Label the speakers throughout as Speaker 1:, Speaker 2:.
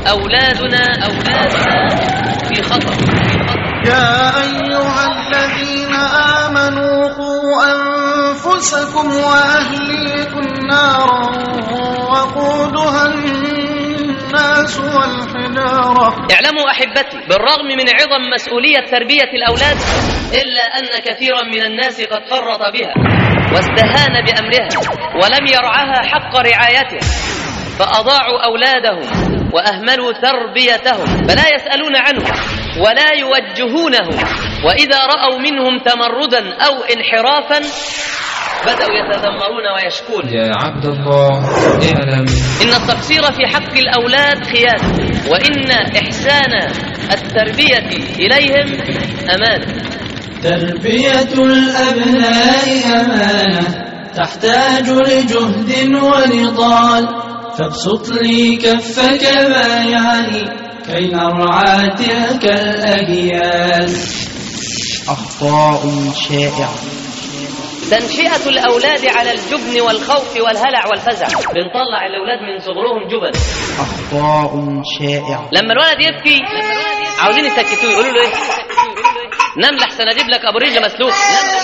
Speaker 1: أولادنا في خطر.
Speaker 2: يا أيها الذين آمنوا قوا أنفسكم وأهليكم نارا وقودها الناس والحجارة.
Speaker 1: اعلموا أحبتي، بالرغم من عظم مسؤولية تربية الأولاد إلا أن كثيرا من الناس قد فرط بها واستهان بأمرها ولم يرعها حق رعايتها، فأضاعوا أولادهم وأهملوا تربيتهم، فلا يسألون عنهم ولا يوجهونهم، وإذا رأوا منهم تمردا أو انحرافا بدأوا يتذمرون ويشكون.
Speaker 3: يا عبد الله اعلم
Speaker 1: إن التقصير في حق الأولاد خيانة، وإن إحسان التربية إليهم أمانة.
Speaker 4: تربية الأبناء أمانة تحتاج لجهد ونضال، فابسط لي كفك بايعني كي نرعى تلك الأجيال.
Speaker 2: أخطاء شائعة.
Speaker 1: تنشئة الأولاد على الجبن والخوف والهلع والفزع، بنطلع الأولاد من صغرهم جبن.
Speaker 2: أخطاء شائعة.
Speaker 1: لما الولد يبكي عاوزين يسكتوه، يقولوا له إيه؟ نام لحسن أجيب لك أبو رجل مسلوق.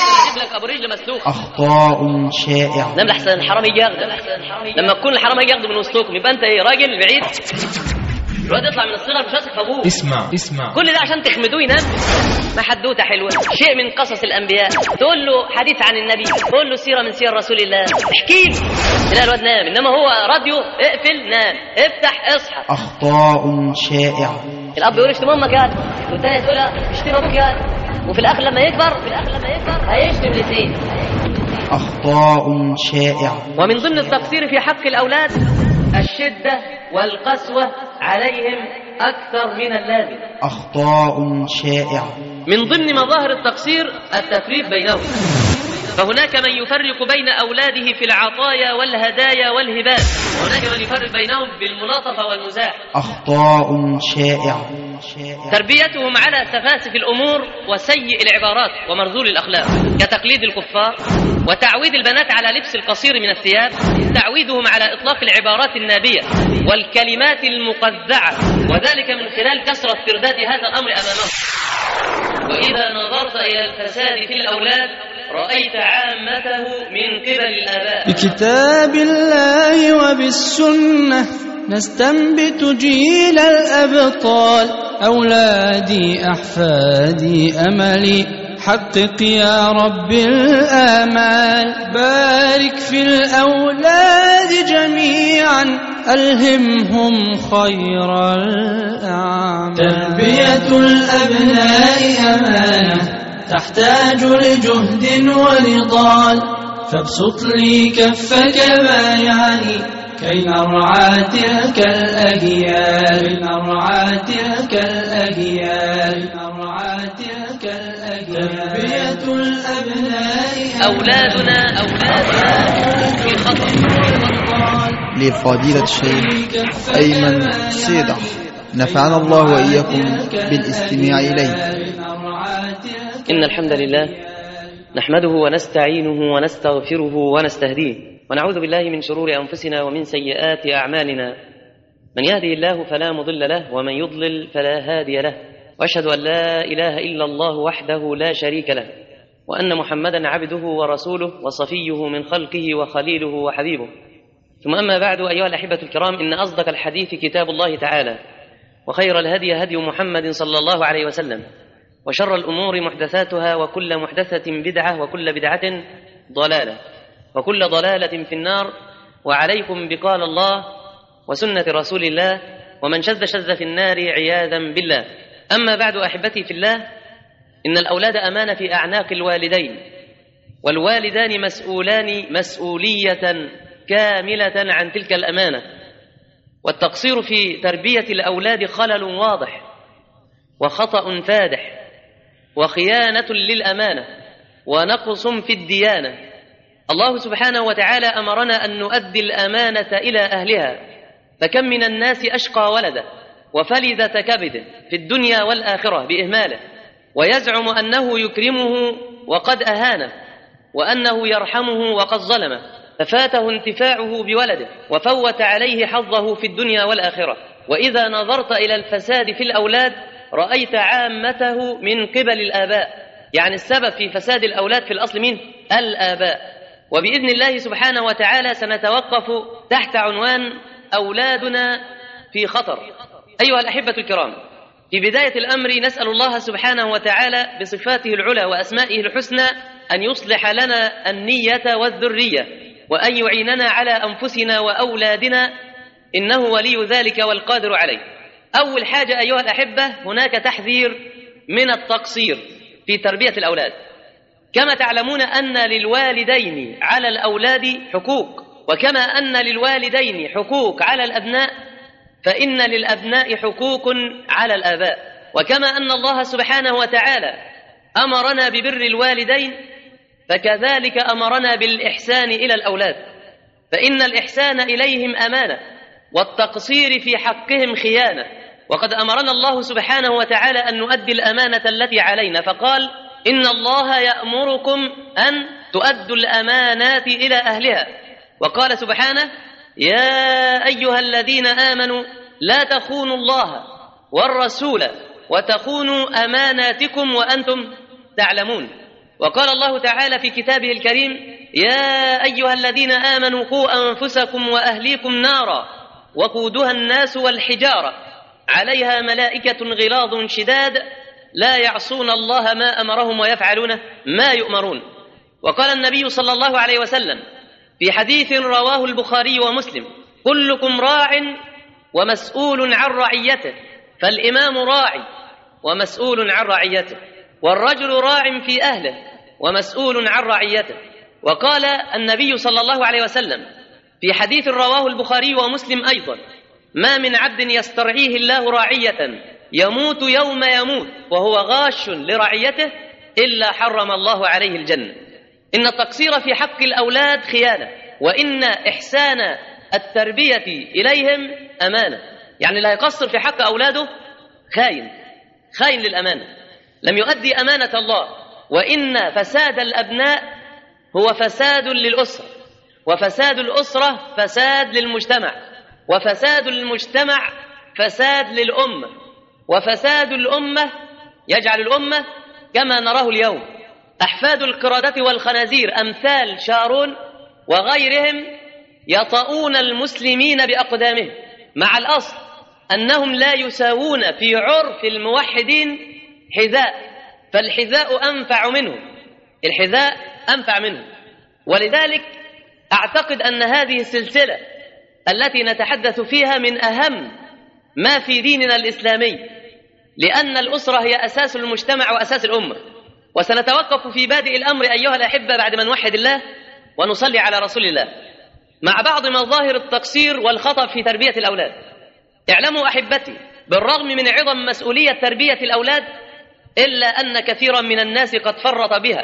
Speaker 2: أخطاء شائعة.
Speaker 1: نام لحسن الحرام يجي ياخده. لما تكون الحرام يجي ياخده من وسطكم يبقى أنت إيه، راجل بعيد. الولد يطلع من الصغر مش واثق في أبوه.
Speaker 3: اسمع
Speaker 1: كل ده عشان تخمدوه ينام. ما حدوته حلوة، شيء من قصص الأنبياء، تقول له حديث عن النبي، تقول له سيرة من سير رسول الله، احكي له، تلاقي الواد نام. إنما هو راديو، اقفل نام، افتح اصحى.
Speaker 2: أخطاء شائعة.
Speaker 1: الأب يقول اشتم أمك يا، والثاني تقول اشتم أبوك يا، وفي الآخر لما يكبر هيشتم الاثنين.
Speaker 2: أخطاء شائعة.
Speaker 1: ومن ضمن التقصير في حق الأولاد الشدة والقسوة عليهم أكثر من اللازم.
Speaker 2: أخطاء شائعة.
Speaker 1: من ضمن مظاهر التقصير التفريق بينهم، فهناك من يفرق بين أولاده في العطايا والهدايا والهبات، وهناك من يفرق بينهم بالملاطفة والمزاح.
Speaker 2: أخطاء شائعة.
Speaker 1: تربيتهم على سفاسف الأمور وسيء العبارات ومرذول الأخلاق، كتقليد الكفار وتعويد البنات على لبس القصير من الثياب، تعويدهم على إطلاق العبارات النابية والكلمات المقذعة، وذلك من خلال كثرة ترداد هذا الأمر أمامهم. وإذا نظرت إلى الفساد في الأولاد رأيت عامته من قبل الآباء.
Speaker 4: بكتاب الله وبالسنة نستنبت جيل الأبطال، أولادي أحفادي أملي حقق يا رب الآمال. بارك في الأولاد جميعا ألهمهم خير الأعمال. تربية الأبناء أمانة تحتاج لجهد ونضال، فابسط لي كفك بايعني كي نرعى تلك الأجيال. تربية الأبناء
Speaker 1: أولادنا في خطر.
Speaker 2: لفضيلة الشيخ أيمن سيدع، نفعنا الله وإياكم بالاستماع إليه.
Speaker 1: إن الحمد لله نحمده ونستعينه ونستغفره ونستهديه، ونعوذ بالله من شرور أنفسنا ومن سيئات أعمالنا. من يهدي الله فلا مضل له، ومن يضلل فلا هادي له، وأشهد أن لا إله إلا الله وحده لا شريك له، وأن محمدا عبده ورسوله وصفيه من خلقه وخليله وحبيبه. ثم أما بعد، أيها الأحبة الكرام، إن أصدق الحديث كتاب الله تعالى، وخير الهدي هدي محمد صلى الله عليه وسلم، وشر الأمور محدثاتها، وكل محدثة بدعة، وكل بدعة ضلالة، وكل ضلالة في النار. وعليكم بقال الله وسنة رسول الله، ومن شذ في النار عياذا بالله. أما بعد أحبتي في الله، إن الأولاد أمانة في أعناق الوالدين، والوالدان مسؤولان مسؤولية كاملة عن تلك الأمانة. والتقصير في تربية الأولاد خلل واضح وخطأ فادح وخيانة للأمانة ونقص في الديانة. الله سبحانه وتعالى أمرنا أن نؤدي الأمانة إلى أهلها، فكم من الناس أشقى ولده وفلذة كبده في الدنيا والآخرة بإهماله، ويزعم أنه يكرمه وقد أهانه، وأنه يرحمه وقد ظلمه، ففاته انتفاعه بولده وفوت عليه حظه في الدنيا والآخرة. وإذا نظرت إلى الفساد في الأولاد رأيت عامته من قبل الآباء. يعني السبب في فساد الأولاد في الأصل مين؟ الآباء. وبإذن الله سبحانه وتعالى سنتوقف تحت عنوان أولادنا في خطر. أيها الأحبة الكرام، في بداية الأمر نسأل الله سبحانه وتعالى بصفاته العلى وأسمائه الحسنى أن يصلح لنا النية والذرية، وأن يعيننا على أنفسنا وأولادنا، إنه ولي ذلك والقادر عليه. أول حاجة أيها الأحبة، هناك تحذير من التقصير في تربية الأولاد. كما تعلمون أن للوالدين على الأولاد حقوق، وكما أن للوالدين حقوق على الأبناء، فإن للأبناء حقوق على الآباء. وكما أن الله سبحانه وتعالى أمرنا ببر الوالدين، فكذلك أمرنا بالإحسان إلى الأولاد، فإن الإحسان إليهم أمانة، والتقصير في حقهم خيانة. وقد أمرنا الله سبحانه وتعالى أن نؤدي الأمانة التي علينا، فقال: إن الله يأمركم أن تؤدوا الأمانات إلى أهلها. وقال سبحانه: يا أيها الذين آمنوا لا تخونوا الله والرسول وتخونوا أماناتكم وأنتم تعلمون. وقال الله تعالى في كتابه الكريم: يا أيها الذين آمنوا قوا أنفسكم وأهليكم نارا وقودها الناس والحجارة عليها ملائكة غلاظ شداد لا يعصون الله ما أمرهم ويفعلون ما يؤمرون. وقال النبي صلى الله عليه وسلم في حديث رواه البخاري ومسلم: كلكم راع ومسؤول عن رعيته، فالإمام راعي ومسؤول عن رعيته، والرجل راع في أهله ومسؤول عن رعيته. وقال النبي صلى الله عليه وسلم في حديث رواه البخاري ومسلم أيضا: ما من عبد يسترعيه الله راعية يموت يوم يموت وهو غاش لرعيته إلا حرم الله عليه الجنة. إن التقصير في حق الأولاد خيانة، وإن إحسان التربية إليهم أمانة. يعني لا يقصر في حق أولاده خاين للأمانة، لم يؤدي أمانة الله. وإن فساد الأبناء هو فساد للأسرة، وفساد الأسرة فساد للمجتمع، وفساد المجتمع فساد للأمة، وفساد الأمة يجعل الأمة كما نراه اليوم. أحفاد القردة والخنازير أمثال شارون وغيرهم يطؤون المسلمين بأقدامهم، مع الأصل أنهم لا يساوون في عرف الموحدين حذاء، فالحذاء أنفع منه، الحذاء أنفع منه. ولذلك أعتقد أن هذه السلسلة التي نتحدث فيها من أهم ما في ديننا الإسلامي، لأن الأسرة هي أساس المجتمع وأساس الأمة. وسنتوقف في بادئ الأمر أيها الأحبة بعد ما نوحد الله ونصلي على رسول الله مع بعض مظاهر التقصير والخطأ في تربية الأولاد. اعلموا أحبتي، بالرغم من عظم مسؤولية تربية الأولاد، إلا أن كثيرا من الناس قد فرط بها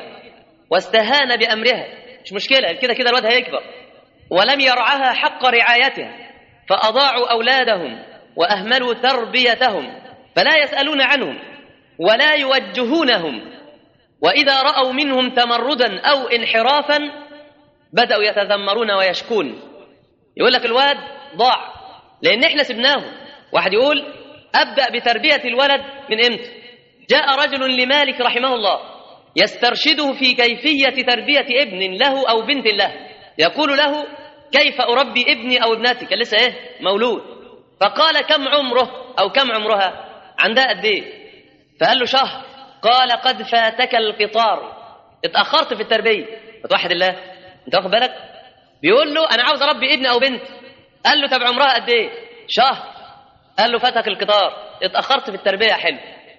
Speaker 1: واستهان بأمرها. مش مشكلة، كده الواد هيكبر، ولم يرعها حق رعايتها، فأضاعوا أولادهم وأهملوا تربيتهم، فلا يسألون عنهم ولا يوجهونهم، وإذا رأوا منهم تمردا أو انحرافا بدأوا يتذمرون ويشكون. يقول لك الواد ضاع لأن احنا سبناه. واحد يقول: أبدأ بتربية الولد من إمتى؟ جاء رجل لمالك رحمه الله يسترشده في كيفية تربية ابن له أو بنت له، يقول له: كيف أربي ابني أو ابنتي؟ كان لسه مولود. فقال: كم عمره أو كم عمرها؟ عندها قد ايه؟ فقال له: شهر. قال: قد فاتك القطار، اتأخرت في التربية. فتوحد الله، انت واخد بالك؟ بيقول له: أنا عاوز أربي ابني أو بنت. قال له: طب عمرها قد ايه؟ شهر. قال له: فاتك القطار، اتأخرت في التربية. حلو.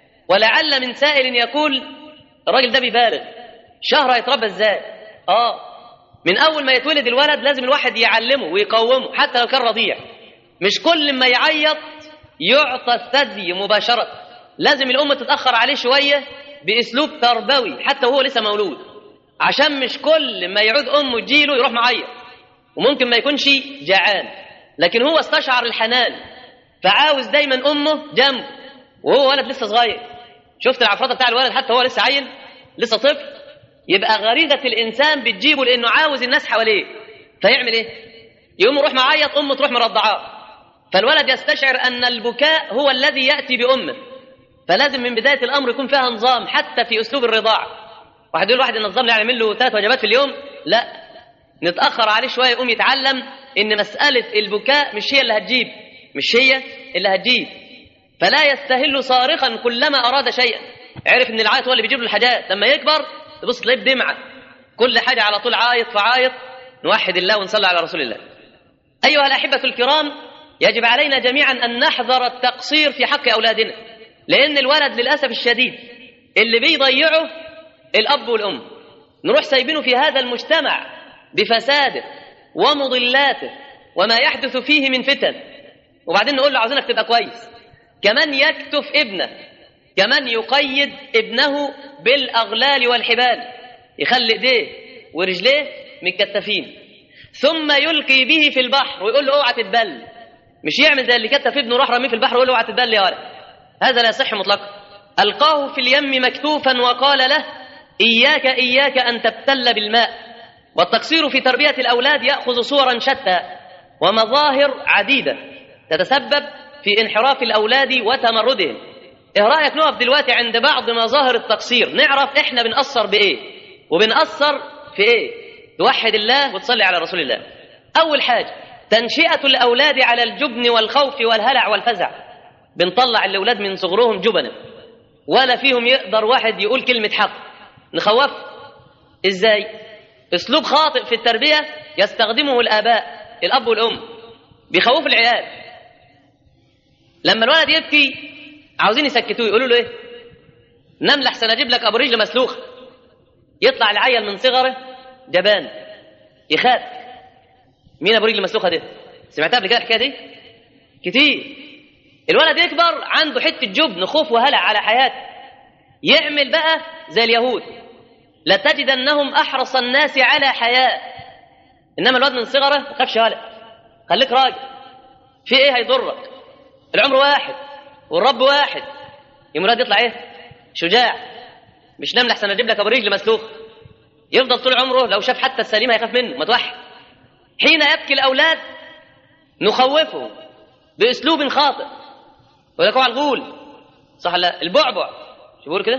Speaker 1: ولعل من سائل يقول: الراجل ده بيبالغ، شهر هيتربى ازاي؟ من أول ما يتولد الولد لازم الواحد يعلمه ويقومه حتى لو كان رضيع. مش كل ما يعيط يعطى الثدي مباشرة، لازم الأم تتأخر عليه شوية بأسلوب تربوي حتى وهو لسه مولود، عشان مش كل ما يعود أمه تجيله يروح معيط، وممكن ما يكونش جعان لكن هو استشعر الحنان فعاوز دايما أمه جنبه وهو ولد لسه صغير. شفت العفرطة بتاع الولد حتى هو لسه عيل لسه طفل، يبقى غريزة الإنسان بتجيبه لأنه عاوز الناس حواليه، فيعمل إيه؟ يقوم يروح معيط، أمه تروح مرضعاه، فالولد يستشعر أن البكاء هو الذي يأتي بأمه، فلازم من بداية الأمر يكون فيها نظام حتى في أسلوب الرضاعة. واحد يقول واحد النظام يعني يعمل له 3 وجبات في اليوم، لا، نتأخر عليه شوية يقوم يتعلم إن مسألة البكاء مش هي اللي هتجيب، فلا يستهل صارخا كلما أراد شيئا. عرف إن العيط هو اللي بيجيب له الحاجات، لما يكبر تبص تلاقيه بدمعة، كل حاجة على طول عايط فعايط. نوحد الله ونصلي على رسول الله. أيها الأحبة الكرام، يجب علينا جميعا أن نحذر التقصير في حق أولادنا، لأن الولد للأسف الشديد اللي بيضيعه الأب والأم، نروح سايبينه في هذا المجتمع بفساده ومضلاته وما يحدث فيه من فتن، وبعدين نقول له عاوزينك تبقى كويس. كمان يكتف ابنه، كمان يقيد ابنه بالأغلال والحبال، يخلي ايديه ورجليه متكتفين، ثم يلقي به في البحر ويقول له اوعى تتبل. مش يعمل زي اللي كتف ابنه راح رميه في البحر ويقول له اوعى تتبل يا ولد، هذا لا يصح مطلقا. ألقاه في اليم مكتوفا وقال له إياك أن تبتل بالماء. والتقصير في تربية الأولاد يأخذ صورا شتى ومظاهر عديدة تتسبب في انحراف الأولاد وتمردهم. إيه رأيك نقف دلوقتي عند بعض مظاهر التقصير، نعرف إحنا بنقصر بإيه وبنقصر في إيه، توحد الله وتصلي على رسول الله. أول حاجة تنشئة الأولاد على الجبن والخوف والهلع والفزع. بنطلع الأولاد من صغرهم جبنا، ولا فيهم يقدر واحد يقول كلمة حق. نخوف إزاي؟ أسلوب خاطئ في التربية يستخدمه الآباء، الأب والأم، بيخوفوا العيال. لما الولد يبكي عاوزين يسكتوه، يقولوا له إيه؟ نام لحسن أجيب لك أبو رجل مسلوخ. يطلع العيل من صغره جبان، يخاف. مين أبو رجل مسلوخة دي؟ سمعتها قبل كده الحكاية دي؟ كتير. الولد يكبر عنده حتة جبن، خوف وهلع على حياته، يعمل بقى زي اليهود، لتجدنهم أحرص الناس على حياة. إنما الولد من صغره ما تخافش هلع، خليك راجل، في إيه هيضرك؟ العمر واحد والرب واحد. الولد يطلع إيه؟ شجاع، مش نام لحسن أجيب لك أبو رجل مسلوخ. يفضل طول عمره لو شاف حتى السليم هيخاف منه، ما توحد. حين يبكي الأولاد نخوفهم بأسلوب خاطئ، ويقول على الغول، صح؟ لا، البعبع، شو بيقول كده؟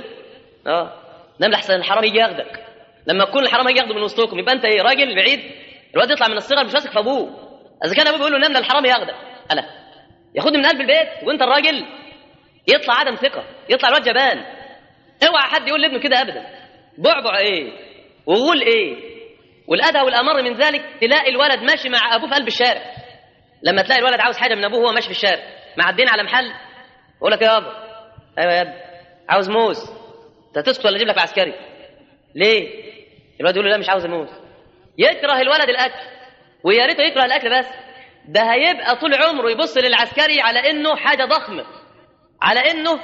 Speaker 1: نام لحسن الحرام يجي ياخدك. لما تكون الحرام يجي ياخده من وسطكم يبقى انت ايه؟ راجل بعيد. الواد يطلع من الصغر مش واثق في ابوه. اذا كان ابوه بيقول له نام للحرام ياخدك، انا ياخدني من قلب البيت وانت الراجل، يطلع عدم ثقه، يطلع الواد جبان. اوعى حد يقول لابنه كده ابدا. بعبع ايه وغول ايه؟ والادهى والامر من ذلك تلاقي الولد ماشي مع ابوه في قلب الشارع. لما تلاقي الولد عاوز حاجه من ابوه وهو ماشي في الشارع، معدين على محل، يقول لك يا بابا، ايوه يا ابني، عاوز موز، انت تسكت ولا اجيب لك العسكري؟ ليه؟ الولد يقول له لا مش عاوز الموز. يكره الولد الاكل، ويا ريته يكره الاكل بس، ده هيبقى طول عمره يبص للعسكري على انه حاجه ضخمه، على انه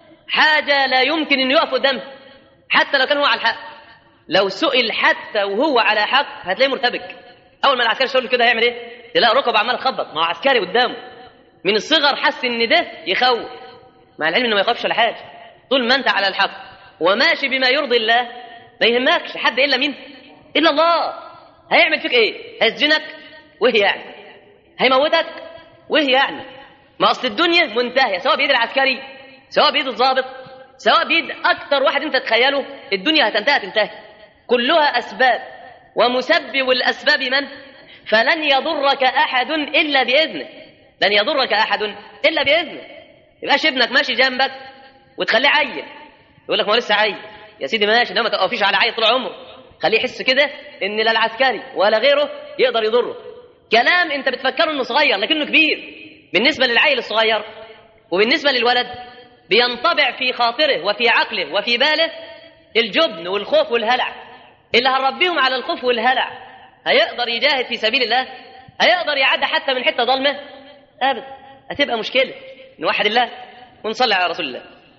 Speaker 1: حاجه لا يمكن انه يقف قدامها حتى لو كان هو على الحق. لو سئل حتى وهو على حق هتلاقيه مرتبك. اول ما العسكري يقول له كده هيعمل ايه؟ تلاقي ركبه عمال تخبط، ما هو عسكري قدامه. من الصغر حس ان ده يخوف، مع العلم انه ما يخافش ولا حاجه. طول ما انت على الحق وماشي بما يرضي الله ما يهمكش حد الا مين؟ الا الله. هيعمل فيك ايه؟ هيسجنك وهي يعني، هيموتك وهي يعني. ما اصل الدنيا منتهيه، سواء بايد العسكري، سواء بايد الضابط، سواء بايد اكتر واحد انت تتخيله، الدنيا هتنتهي. كلها اسباب، ومسبب الاسباب من؟ فلن يضرك احد الا باذنه. لن يضرك احد الا باذنه. يبقاش ابنك ماشي جنبك وتخليه عيل، يقول لك ما هو لسه عيل. يا سيدي ماشي، ما تقفيش على عيل طول عمره، خليه يحس كده ان لا العسكري ولا غيره يقدر يضره. كلام انت بتفكره انه صغير لكنه كبير بالنسبه للعيل الصغير، وبالنسبه للولد بينطبع في خاطره وفي عقله وفي باله الجبن والخوف والهلع. اللي هنربيهم على الخوف والهلع هيقدر يجاهد في سبيل الله؟ هيقدر يعدي حتى من حته ظلمه؟ ابدا. هتبقى مشكله. نوحد الله ونصلي على رسول الله.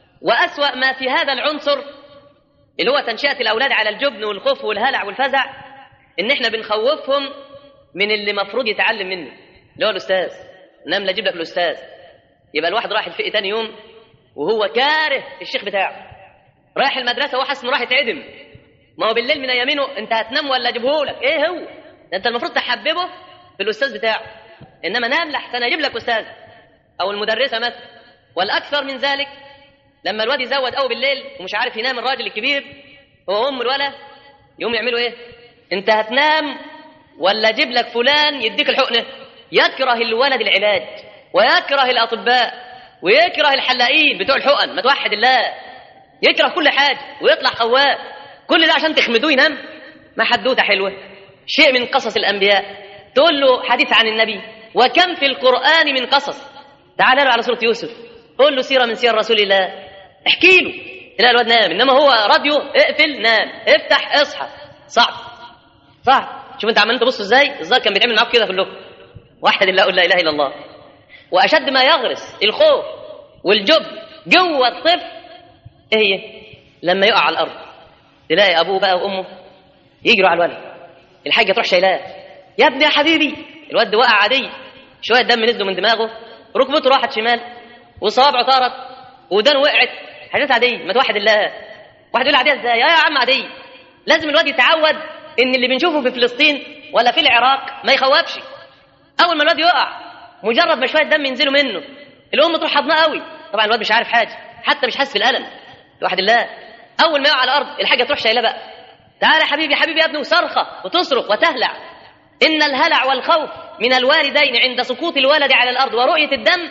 Speaker 1: وأسوأ ما في هذا العنصر اللي هو تنشئة الأولاد على الجبن والخوف والهلع والفزع، إن إحنا بنخوفهم من اللي مفروض يتعلم منه، اللي هو الأستاذ. نام لا أجيب لك الأستاذ. يبقى الواحد رايح الفقه تاني يوم وهو كاره الشيخ بتاعه، رايح المدرسة وهو حاسس إنه راح يتعدم. ما هو بالليل من يمينه أنت هتنام ولا أجيبه لك؟ إيه هو؟ ده أنت المفروض تحببه في الأستاذ بتاعه. إنما نام لحسن أجيب لك أستاذ أو المدرسة مثلا. والأكثر من ذلك لما الواد يزود قوي بالليل ومش عارف ينام الراجل الكبير هو الولد يقوم يعملوا إيه؟ أنت هتنام ولا أجيب لك فلان يديك الحقنة؟ يكره الولد العلاج ويكره الأطباء ويكره الحلاقين بتوع الحقن، ما توحد الله، يكره كل حاجة ويطلع خواب. كل ده عشان تخمدوه ينام؟ ما حدوته حلوة، شيء من قصص الأنبياء. تقول له حديث عن النبي، وكم في القرآن من قصص. تعال على سورة يوسف، قول له سيرة من سير رسول الله، احكي له، تلاقي الواد نام. إنما هو راديو، اقفل نام، افتح اصحى. صعب. شوف انت عمال تبص ازاي الظاهر كان بيتعمل معاك كده في اللغة. وحد الله، قل لا إله إلا الله. وأشد ما يغرس الخوف والجبن جوه الطفل ايه هي؟ لما يقع على الأرض تلاقي أبوه بقى وأمه يجروا على الولد، الحاجة تروح شايلاه، يا ابني يا حبيبي. الواد وقع عادي، شوية دم نزلوا من دماغه، ركبته راحت شمال وصوابعه طارت ودانه وقعت، حاجات عادية. ما توحد الله. واحد يقول عادية ازاي؟ يا عم عادية. لازم الواد يتعود ان اللي بنشوفه في فلسطين ولا في العراق ما يخوفش. اول ما الواد يقع مجرد ما شوية دم ينزلوا منه الام تروح حضناه قوي. طبعا الواد مش عارف حاجة، حتى مش حاسس بالألم. توحد الله. اول ما يقع على الارض الحاجة تروح شايلاه بقى، تعالى يا حبيبي يا حبيبي يا ابني، وصرخة وتصرخ وتهلع. إن الهلع والخوف من الوالدين عند سقوط الولد على الأرض ورؤية الدم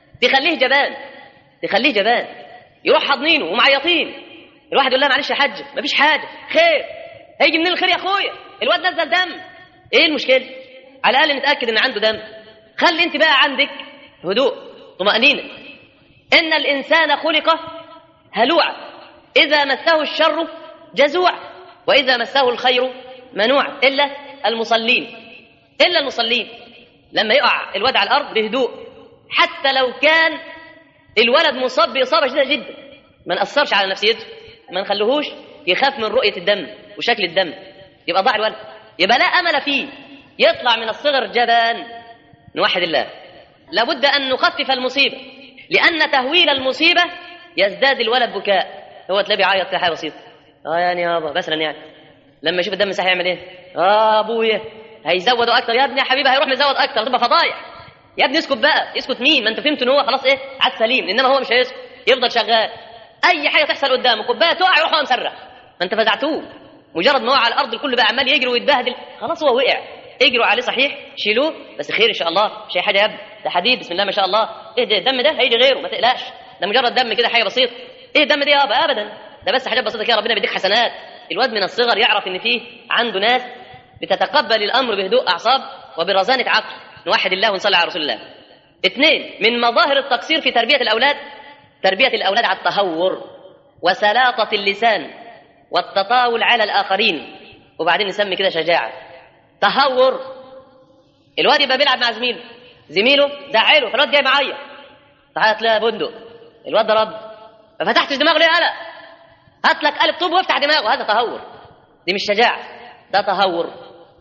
Speaker 1: تخليه جبان، يروح حضنينه ومعيطين. الواحد يقول لها معلش يا حاج مفيش حاجة، خير، هيجي منين الخير يا أخويا؟ الواد نزل دم، إيه المشكلة؟ على الأقل نتأكد إن عنده دم. خلي أنت بقى عندك هدوء طمأنينة. إن الإنسان خلق هلوعا، إذا مسه الشر جزوع، وإذا مسه الخير منوع، إلا المصلين. لما يقع الولد على الأرض بهدوء، حتى لو كان الولد مصاب بإصابة شديدة جدا، ما نأثرش على نفسيته، ما نخليهوش يخاف من رؤية الدم وشكل الدم، يبقى ضاع الولد، يبقى لا أمل فيه، يطلع من الصغر جبان. نوحد الله. لابد أن نخفف المصيبة، لأن تهويل المصيبة يزداد الولد بكاء. هو تلاقيه بيعيط في حاجة بسيطة، يعني يابا مثلا، يعني لما يشوف الدم صحيح يعمل ايه؟ ابويا هيزودوا اكتر، يا ابني يا حبيبي هيروح مزود اكتر، تبقى فضايح. يا ابني اسكت بقى. يسكت مين؟ ما انت فهمت ان هو خلاص ايه على السليم، انما هو مش هيسكت، يفضل شغال. اي حاجه تحصل قدامه، كوبايه تقع يروح هو مسرح، ما انت فزعتوه. مجرد ما هو على الارض الكل بقى عمال يجري ويتبهدل، خلاص هو وقع. اجروا عليه صحيح، شيلوه، بس خير ان شاء الله، مش اي حاجه يا ابني، ده حديد بسم الله ما شاء الله. ايه ده؟ الدم ده هيجي غيره، ما تقلقش، ده مجرد دم كده، حاجه بسيطه. ايه الدم ده يابا؟ ابدا، ده بس حاجات بسيطه كده، ربنا بيديك حسنات. الواد من الصغر يعرف ان فيه عنده ناس بتتقبل الامر بهدوء اعصاب وبرزانه عقل. نوحد الله ونصلي على رسول الله. 2 من مظاهر التقصير في تربيه الاولاد على التهور وسلاطه اللسان والتطاول على الاخرين. وبعدين نسمي كده شجاعه. تهور، الواد يبقى بيلعب مع زميله زعله، فالواد جاي معايا، تعالى تلاقي بندق، الواد ضرب، ما فتحتش دماغه ليه؟ قلق، هات لك قلب طوب وافتح دماغه. هذا تهور، دي مش شجاعه، ده تهور.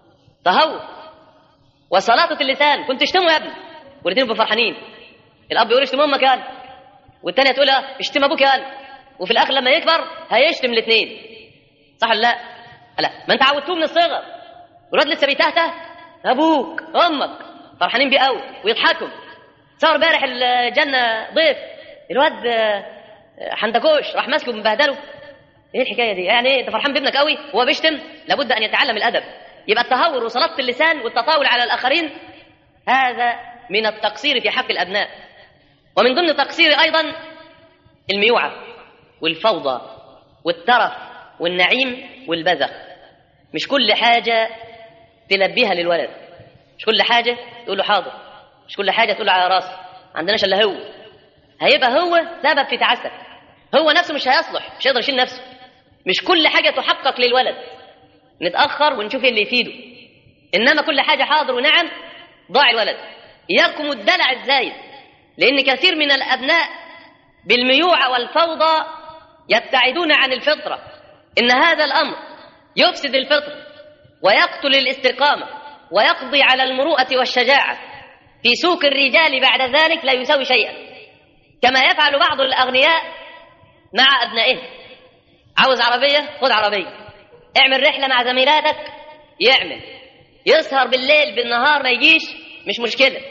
Speaker 1: وسلاطه اللسان، كنت تشتمه يا ابني، والاثنين يبقوا فرحانين. الاب يقول اشتم امك قال، والثانيه تقول اشتم ابوك قال، وفي الاخر لما يكبر هيشتم الاثنين. صح ولا لا؟ ما انت عودتوه من الصغر، والواد لسه بيتهته، ابوك امك فرحانين بيه قوي ويضحكوا. صار امبارح الجنه ضيف، الواد حندكوش راح ماسكه ومبهدله. ايه الحكايه دي؟ يعني ايه انت فرحان بابنك قوي وهو بيشتم؟ لابد ان يتعلم الادب. يبقى التهور وسلاطه اللسان والتطاول على الاخرين هذا من التقصير في حق الابناء. ومن ضمن التقصير ايضا الميوعه والفوضى والترف والنعيم والبذخ. مش كل حاجه تلبيها للولد، مش كل حاجه تقول له حاضر، مش كل حاجه تقول له على راسه، عندناش الا هو. هيبقى هو سبب في تعسك، هو نفسه مش هيصلح، مش هيقدر يشيل نفسه. مش كل حاجه تحقق للولد، نتاخر ونشوف اللي يفيده. انما كل حاجه حاضر ونعم ضاع الولد. اياكم الدلع الزايد، لان كثير من الابناء بالميوعه والفوضى يبتعدون عن الفطره. ان هذا الامر يفسد الفطره ويقتل الاستقامه ويقضي على المروءه والشجاعه. في سوق الرجال بعد ذلك لا يساوي شيئا، كما يفعل بعض الاغنياء مع ابنائهم. عاوز عربيه؟ خذ عربيه. اعمل رحله مع زميلاتك، يعمل. يسهر بالليل بالنهار ما يجيش، مش مشكله،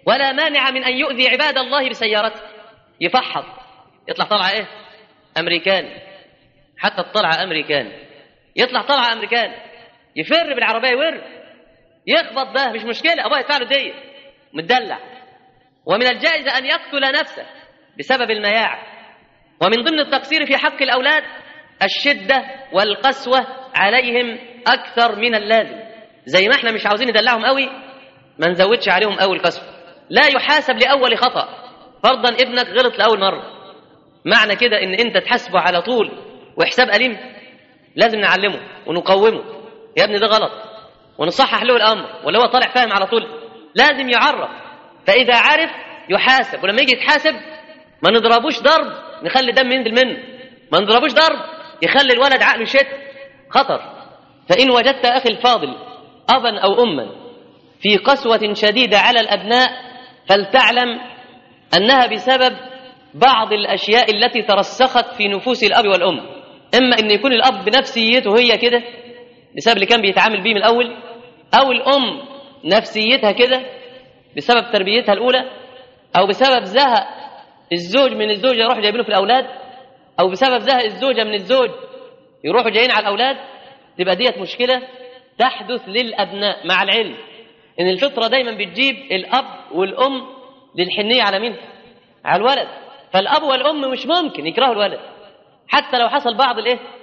Speaker 1: ولا مانع من أن يؤذي عباد الله بسيارته. يفحط يطلع طلعة إيه؟ أمريكان، حتى الطلعة أمريكان، يطلع طلعة أمريكان، يفر بالعربية يور، يخبط، ده مش مشكلة، أبوه يدفع له دية، متدلع. ومن الجائز أن يقتل نفسه بسبب المياعة. ومن ضمن التقصير في حق الأولاد الشدة والقسوة عليهم أكثر من اللازم. زي ما احنا مش عاوزين ندلعهم قوي، ما نزودش عليهم قوي القسوة. لا يحاسب لأول خطأ. فرضا ابنك غلط لأول مرة، معنى كده ان انت تحاسبه على طول وحساب أليم؟ لازم نعلمه ونقومه، يا ابني ده غلط، ونصحح له الأمر. ولا هو طالع فاهم على طول؟ لازم يعرف. فإذا عرف يحاسب، ولما يجي يتحاسب ما نضربوش ضرب نخلي دم ينزل منه، ما نضربوش ضرب يخلي الولد عقله شت، خطر. فإن وجدت أخي الفاضل أبا أو أما في قسوة شديدة على الأبناء فلتعلم أنها بسبب بعض الأشياء التي ترسخت في نفوس الأب والأم. إما أن يكون الأب بنفسيته هي كده بسبب اللي كان بيتعامل بيه من الأول، أو الأم نفسيتها كده بسبب تربيتها الأولى، أو بسبب زهق الزوج من الزوجة يروحوا جايبينه في الأولاد، أو بسبب زهق الزوجة من الزوج يروحوا جايين على الأولاد. تبقى ديت مشكلة تحدث للأبناء، مع العلم إن الفطرة دايما بتجيب الأب والأم للحنية على مين؟ على الولد. فالأب والأم مش ممكن يكرهوا الولد حتى لو حصل بعض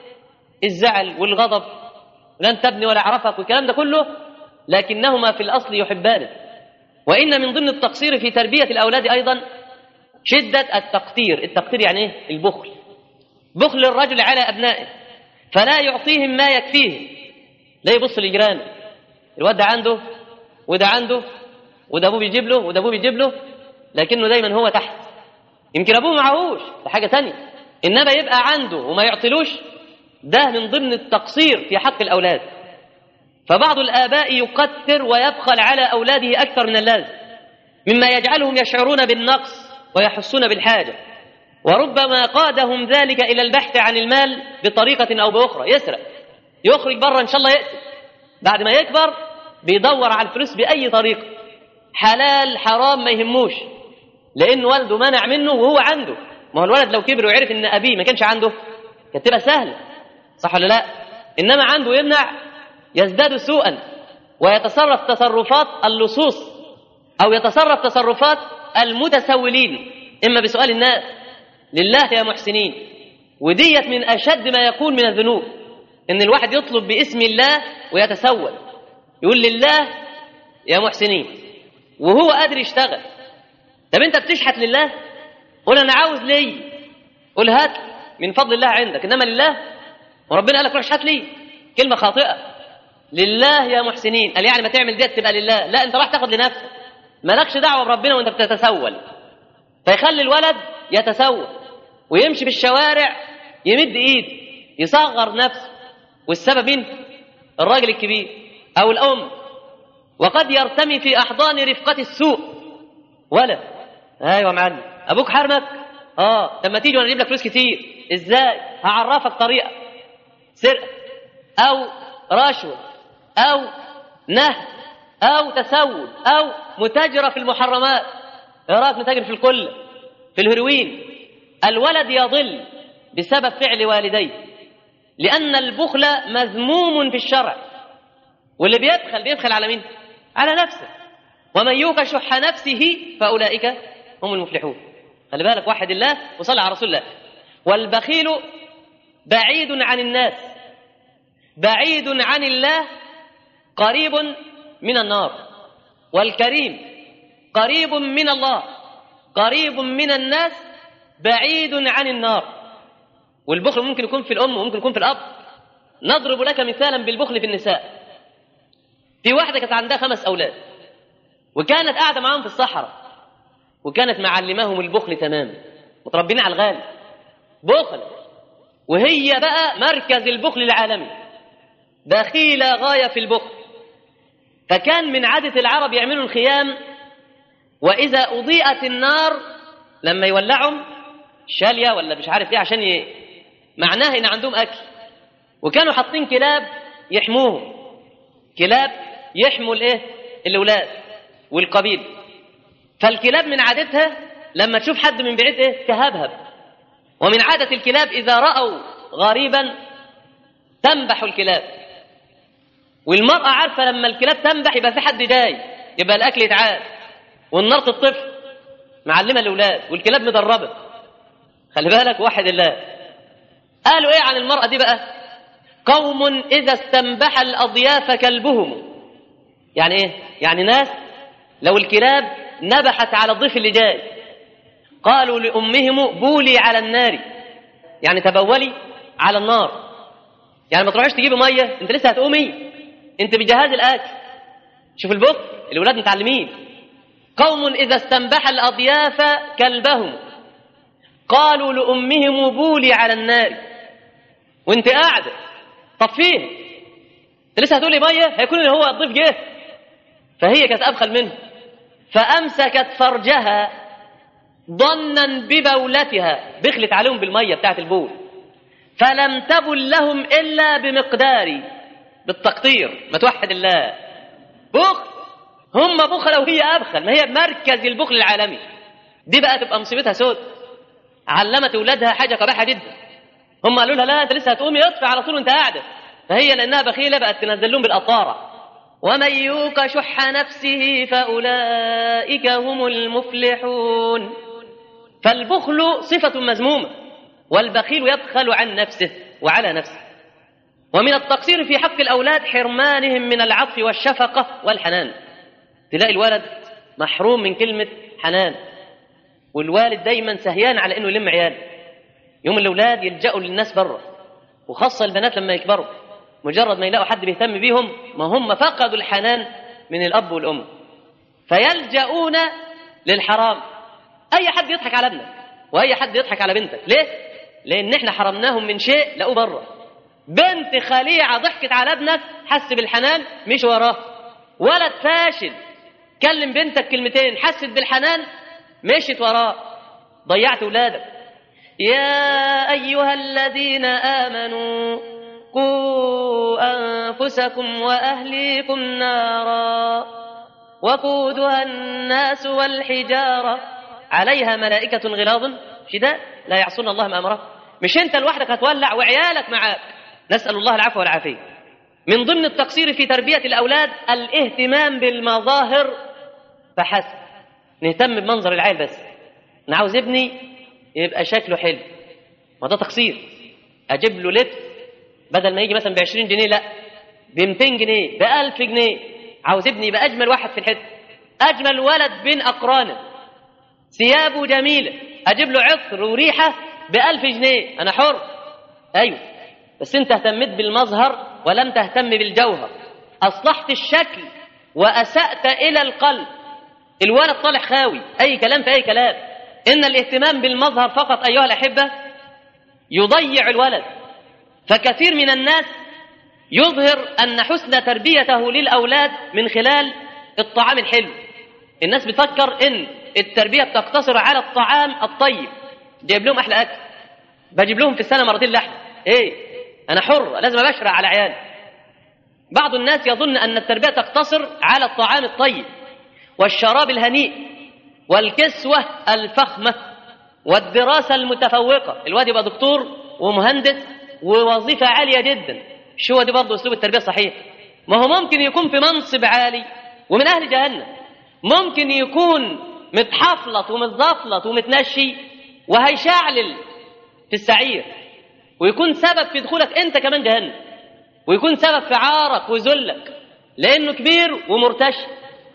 Speaker 1: الزعل والغضب، لن تبني ولا عرفك والكلام ده كله، لكنهما في الأصل يحبانه. وإن من ضمن التقصير في تربية الأولاد أيضا شدة التقتير. التقتير يعني إيه؟ البخل. بخل الرجل على أبنائه، فلا يعطيهم ما يكفيهم. لا يبص لجيرانه، الواد ده عنده وده عنده، وده أبوه بيجيب له وده أبوه بيجيب له، لكنه دايما هو تحت. يمكن أبوه معهوش، ده حاجة تانية، إنما يبقى عنده وما يعطلوش، ده من ضمن التقصير في حق الأولاد. فبعض الآباء يقتر ويبخل على أولاده أكثر من اللازم، مما يجعلهم يشعرون بالنقص ويحسون بالحاجة، وربما قادهم ذلك إلى البحث عن المال بطريقة أو بأخرى. يسرق، يخرج بره، إن شاء الله يقتل. بعد ما يكبر بيدور على الفلوس بأي طريقة، حلال حرام ما يهموش، لأن والده منع منه وهو عنده. ما هو الولد لو كبر وعرف إن أبيه ما كانش عنده كانت تبقى سهلة، صح ولا لا؟ إنما عنده يمنع، يزداد سوءا ويتصرف تصرفات اللصوص، أو يتصرف تصرفات المتسولين، إما بسؤال الناس لله يا محسنين. وديت من أشد ما يكون من الذنوب، إن الواحد يطلب باسم الله ويتسول، يقول لله يا محسنين وهو قادر يشتغل. طب أنت بتشحت لله؟ قول أنا عاوز لي، قول هات من فضل الله عندك، إنما لله وربنا قال لك روح اشحت لي، كلمة خاطئة. لله يا محسنين قال يعني ما تعمل ديت تبقى لله؟ لا، أنت راح تاخد لنفسك، مالكش دعوة بربنا وأنت بتتسول. فيخلي الولد يتسول ويمشي في الشوارع يمد إيد يصغر نفسه، والسبب مين؟ الراجل الكبير أو الأم. وقد يرتمي في أحضان رفقة السوء. ولا أيوة معلم أبوك حرمك؟ لما تيجي وأنا أجيب لك فلوس كتير. إزاي؟ هعرفك طريقة سرقة أو رشوة أو نهب أو تسول أو متاجرة في المحرمات. إيه رأيك نتاجر في الكل، في الهيروين؟ الولد يضل بسبب فعل والديه، لأن البخل مذموم في الشرع. واللي بيبخل على مين؟ على نفسه. ومن يوق شح نفسه فأولئك هم المفلحون. خلي بالك، وحد الله وصلى على رسول الله. والبخيل بعيد عن الناس، بعيد عن الله، قريب من النار. والكريم قريب من الله، قريب من الناس، بعيد عن النار. والبخل ممكن يكون في الأم وممكن يكون في الأب. نضرب لك مثالا بالبخل في النساء. في واحدة كانت عندها 5 أولاد، وكانت قاعدة معاهم في الصحراء، وكانت معلماهم البخل تماما، متربين على الغالي، بخل. وهي بقى مركز البخل العالمي، بخيلة غاية في البخل. فكان من عادة العرب يعملوا الخيام، وإذا أضيئت النار لما يولعهم شالية ولا مش عارف ايه عشان معناه ان عندهم اكل. وكانوا حاطين كلاب يحموهم، كلاب يحموا الاولاد والقبيل. فالكلاب من عادتها لما تشوف حد من بعيد ايه تهبهب، ومن عادة الكلاب إذا رأوا غريبا تنبح الكلاب، والمرأة عارفة لما الكلاب تنبح يبقى في حد جاي، يبقى الأكل يتعاد، والنار تطفي، معلمة الأولاد، والكلاب مدربة. خلي بالك واحد الله. قالوا ايه عن المرأة دي بقى؟ قوم إذا استنبح الأضياف كلبهم. يعني ايه؟ يعني ناس لو الكلاب نبحت على الضيف اللي جاي قالوا لأمهم بولي على النار، يعني تبولي على النار، يعني ما تروحيش تجيبي ميه، انت لسه هتقومي، انت بجهاز الاكل. شوف البخل، الاولاد متعلمين. قوم اذا استنبح الاضياف كلبهم قالوا لامهم بولي على النار، وانت قاعده طفيه، انت لسه هتقولي ميه، هيكون اللي هو الضيف جه. فهي كانت ابخل منه، فامسكت فرجها ظنا ببولتها، بخلت عليهم بالميه بتاعت البول، فلم تبل لهم إلا بمقدار، بالتقطير. ما توحد الله. بخل، هم بخلة وهي أبخل، ما هي مركز البخل العالمي. دي بقى تبقى مصيبتها سود. علمت أولادها حاجة قبيحة جدا. هم قالوا لها لا أنت لسه هتقومي، اطفي على طول وأنت قاعدة. فهي لأنها بخيلة بقت تنزل لهم بالقطارة. ومن يوق شح نفسه فأولئك هم المفلحون. فالبخل صفة مذمومة، والبخيل يبخل عن نفسه وعلى نفسه. ومن التقصير في حق الأولاد حرمانهم من العطف والشفقة والحنان. تلاقي الولد محروم من كلمة حنان، والوالد دايما سهيان على أنه يلم عياله. يوم الأولاد يلجأوا للناس بره، وخاصة البنات لما يكبروا مجرد ما يلاقوا حد بيهتم بيهم، ما هم فقدوا الحنان من الأب والأم، فيلجأون للحرام. أي حد يضحك على ابنك وأي حد يضحك على بنتك. ليه؟ لأن احنا حرمناهم من شيء لقوه بره. بنت خليعة ضحكت على ابنك، حس بالحنان مش وراه. ولد فاشل كلم بنتك كلمتين، حست بالحنان مشت وراه. ضيعت ولادك. يا أيها الذين آمنوا قوا أنفسكم وأهليكم نارا وقودها الناس والحجارة عليها ملائكة غلاظ شداد لا يعصون الله ما أمره. مش انت لوحدك هتولع وعيالك معاك. نسأل الله العفو والعافية. من ضمن التقصير في تربية الأولاد الاهتمام بالمظاهر فحسب. نهتم بمنظر العيل بس. أنا عاوز ابني يبقى شكله حلو، وده تقصير. أجيب له لبس بدل ما يجي مثلا ب20 جنيه، لا ب200 جنيه، ب1000 جنيه. عاوز ابني يبقى أجمل واحد في الحتة، أجمل ولد بين أقرانه، ثيابه جميلة، أجيب له عطر وريحة ب1000 جنيه. أنا حر، أيوه، بس أنت اهتمت بالمظهر ولم تهتم بالجوهر. أصلحت الشكل وأسأت إلى القلب. الولد طالع خاوي، أي كلام في أي كلام. إن الاهتمام بالمظهر فقط أيها الأحبة يضيع الولد. فكثير من الناس يظهر أن حسن تربيته للأولاد من خلال الطعام الحلو. الناس بتفكر إن التربية بتقتصر على الطعام الطيب. جايب لهم أحلى أكل، بجيب لهم في السنة مرتين لحم. إيه، أنا حر، لازم أبشر على عيالي. بعض الناس يظن أن التربية تقتصر على الطعام الطيب والشراب الهنيء والكسوة الفخمة والدراسة المتفوقة. الواد يبقى دكتور ومهندس ووظيفة عالية جدا. شو دي برضه أسلوب التربية الصحيح؟ ما هو ممكن يكون في منصب عالي ومن أهل جهنم، ممكن يكون متحفلط ومتزفلط ومتنشي وهيشعلل في السعير، ويكون سبب في دخولك أنت كمان جهنم، ويكون سبب في عارك وذلك، لأنه كبير ومرتشي،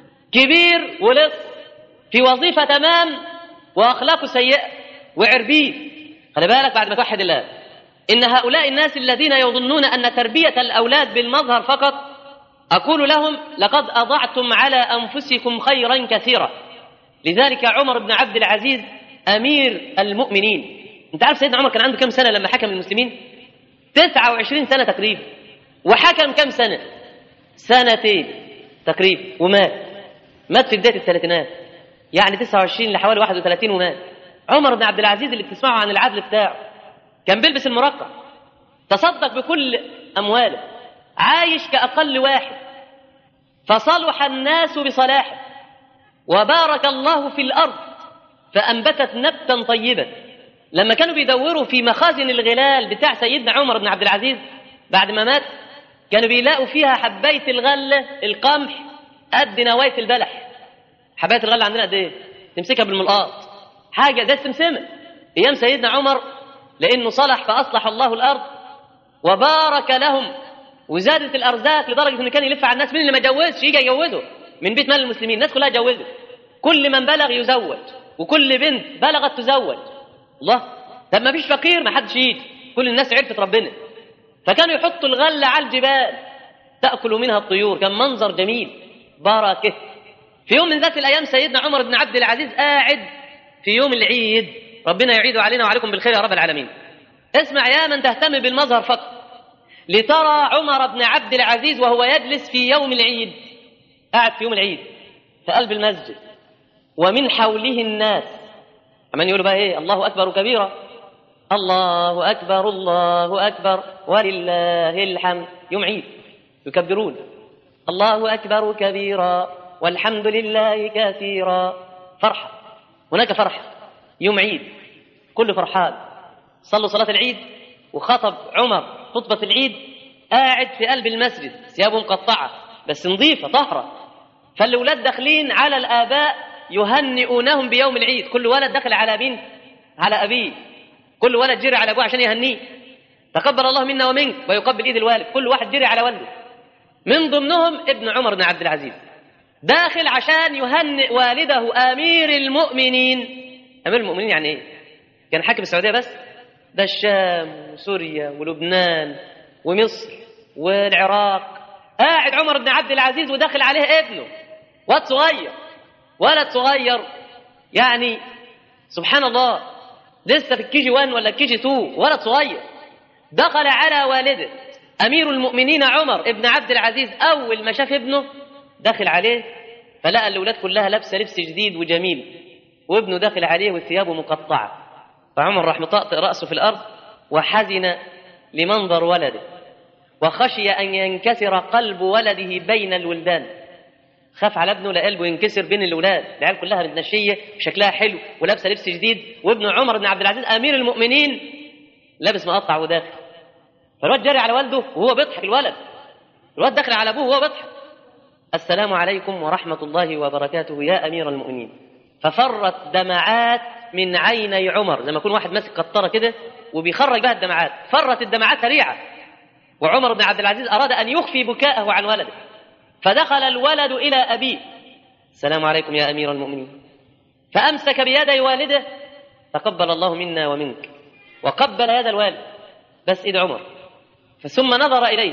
Speaker 1: كبير ولص، في وظيفة تمام وأخلاقه سيئة وعربيه. خلي بالك بعد ما توحد الله. إن هؤلاء الناس الذين يظنون أن تربية الأولاد بالمظهر فقط، أقول لهم لقد أضعتم على أنفسكم خيرا كثيرا. لذلك عمر بن عبد العزيز أمير المؤمنين، أنت عارف سيدنا عمر كان عنده كم سنة لما حكم المسلمين؟ 29 سنة تقريبا. وحكم كم سنة؟ 2 سنين تقريبا، ومات في بداية الثلاثينات، يعني 29 لحوالي 31 ومات. عمر بن عبد العزيز اللي بتسمعوا عن العدل بتاعه، كان بيلبس المرقع، تصدق بكل أمواله، عايش كأقل واحد، فصلح الناس بصلاحه. وبارك الله في الأرض فأنبتت نبتا طيبا. لما كانوا بيدوروا في مخازن الغلال بتاع سيدنا عمر بن عبد العزيز بعد ما مات، كانوا بيلاقوا فيها حباية الغلة القمح قد نواية البلح. حباية الغلة عندنا قد ايه؟ تمسكها بالملقاط، حاجة زي السمسمة أيام سيدنا عمر، لأنه صلح فأصلح الله الأرض وبارك لهم، وزادت الأرزاق لدرجة إنه كان يلف على الناس، مين اللي ما جوزش يجي يجوزه من بيت مال المسلمين، الناس كلها جوزت، كل من بلغ يزوج وكل بنت بلغت تزوج. الله، طب ما فيش فقير ما حدش يجي، كل الناس عرفت ربنا. فكانوا يحطوا الغلة على الجبال تأكل منها الطيور، كان منظر جميل بركة. في يوم من ذات الأيام سيدنا عمر بن عبد العزيز قاعد في يوم العيد، ربنا يعيده علينا وعليكم بالخير يا رب العالمين. اسمع يا من تهتم بالمظهر فقط، لترى عمر بن عبد العزيز وهو يجلس في يوم العيد، قاعد في يوم العيد في قلب المسجد ومن حوله الناس عمال يقولوا بقى ايه؟ الله أكبر كبيرا، الله أكبر الله أكبر ولله الحمد. يوم عيد يكبرون الله أكبر كبيرا والحمد لله كثيرا. فرحة، هناك فرحة، يوم عيد كل فرحان. صلوا صلاة العيد وخطب عمر خطبة العيد قاعد في قلب المسجد، ثيابه مقطعة بس نظيفة طهرة. فالأولاد داخلين على الآباء يهنئونهم بيوم العيد، كل ولد دخل على مين؟ على أبيه، كل ولد جري على أبوه عشان يهنيه، تقبل الله منا ومنك، ويقبل إيد الوالد، كل واحد جري على والده. من ضمنهم ابن عمر بن عبد العزيز داخل عشان يهنئ والده أمير المؤمنين. أمير المؤمنين يعني إيه؟ كان حاكم السعودية بس؟ ده الشام وسوريا ولبنان ومصر والعراق. قاعد عمر بن عبد العزيز وداخل عليه ابنه، واد صغير، ولد صغير يعني سبحان الله، لسه في الكيجي 1 ولا الكيجي 2، ولد صغير دخل على والده أمير المؤمنين عمر بن عبد العزيز. أول ما شاف ابنه داخل عليه فلقى الأولاد كلها لابسة لبس جديد وجميل، وابنه داخل عليه وثيابه مقطعة. فعمر راح مطأطئ رأسه في الأرض وحزن لمنظر ولده، وخشي أن ينكسر قلب ولده بين الولدان. خاف على ابنه لقلبه ينكسر بين الأولاد، العيال كلها ندنشية شكلها حلو ولابسة لبس جديد، وابن عمر بن عبد العزيز أمير المؤمنين لابس مقطع وداخل. فالواد جري على والده وهو بيضحك، الواد داخل على أبوه وهو بيضحك، السلام عليكم ورحمة الله وبركاته يا أمير المؤمنين. ففرت دمعات من عيني عمر، لما يكون واحد ماسك قطرة كده وبيخرج بها الدمعات، فرت الدمعات سريعة. وعمر بن عبد العزيز أراد أن يخفي بكاءه عن ولده، فدخل الولد إلى أبيه، السلام عليكم يا أمير المؤمنين، فأمسك بيدي والده، تقبل الله منا ومنك، وقبل يد الوالد بس إيد عمر، ثم نظر إليه،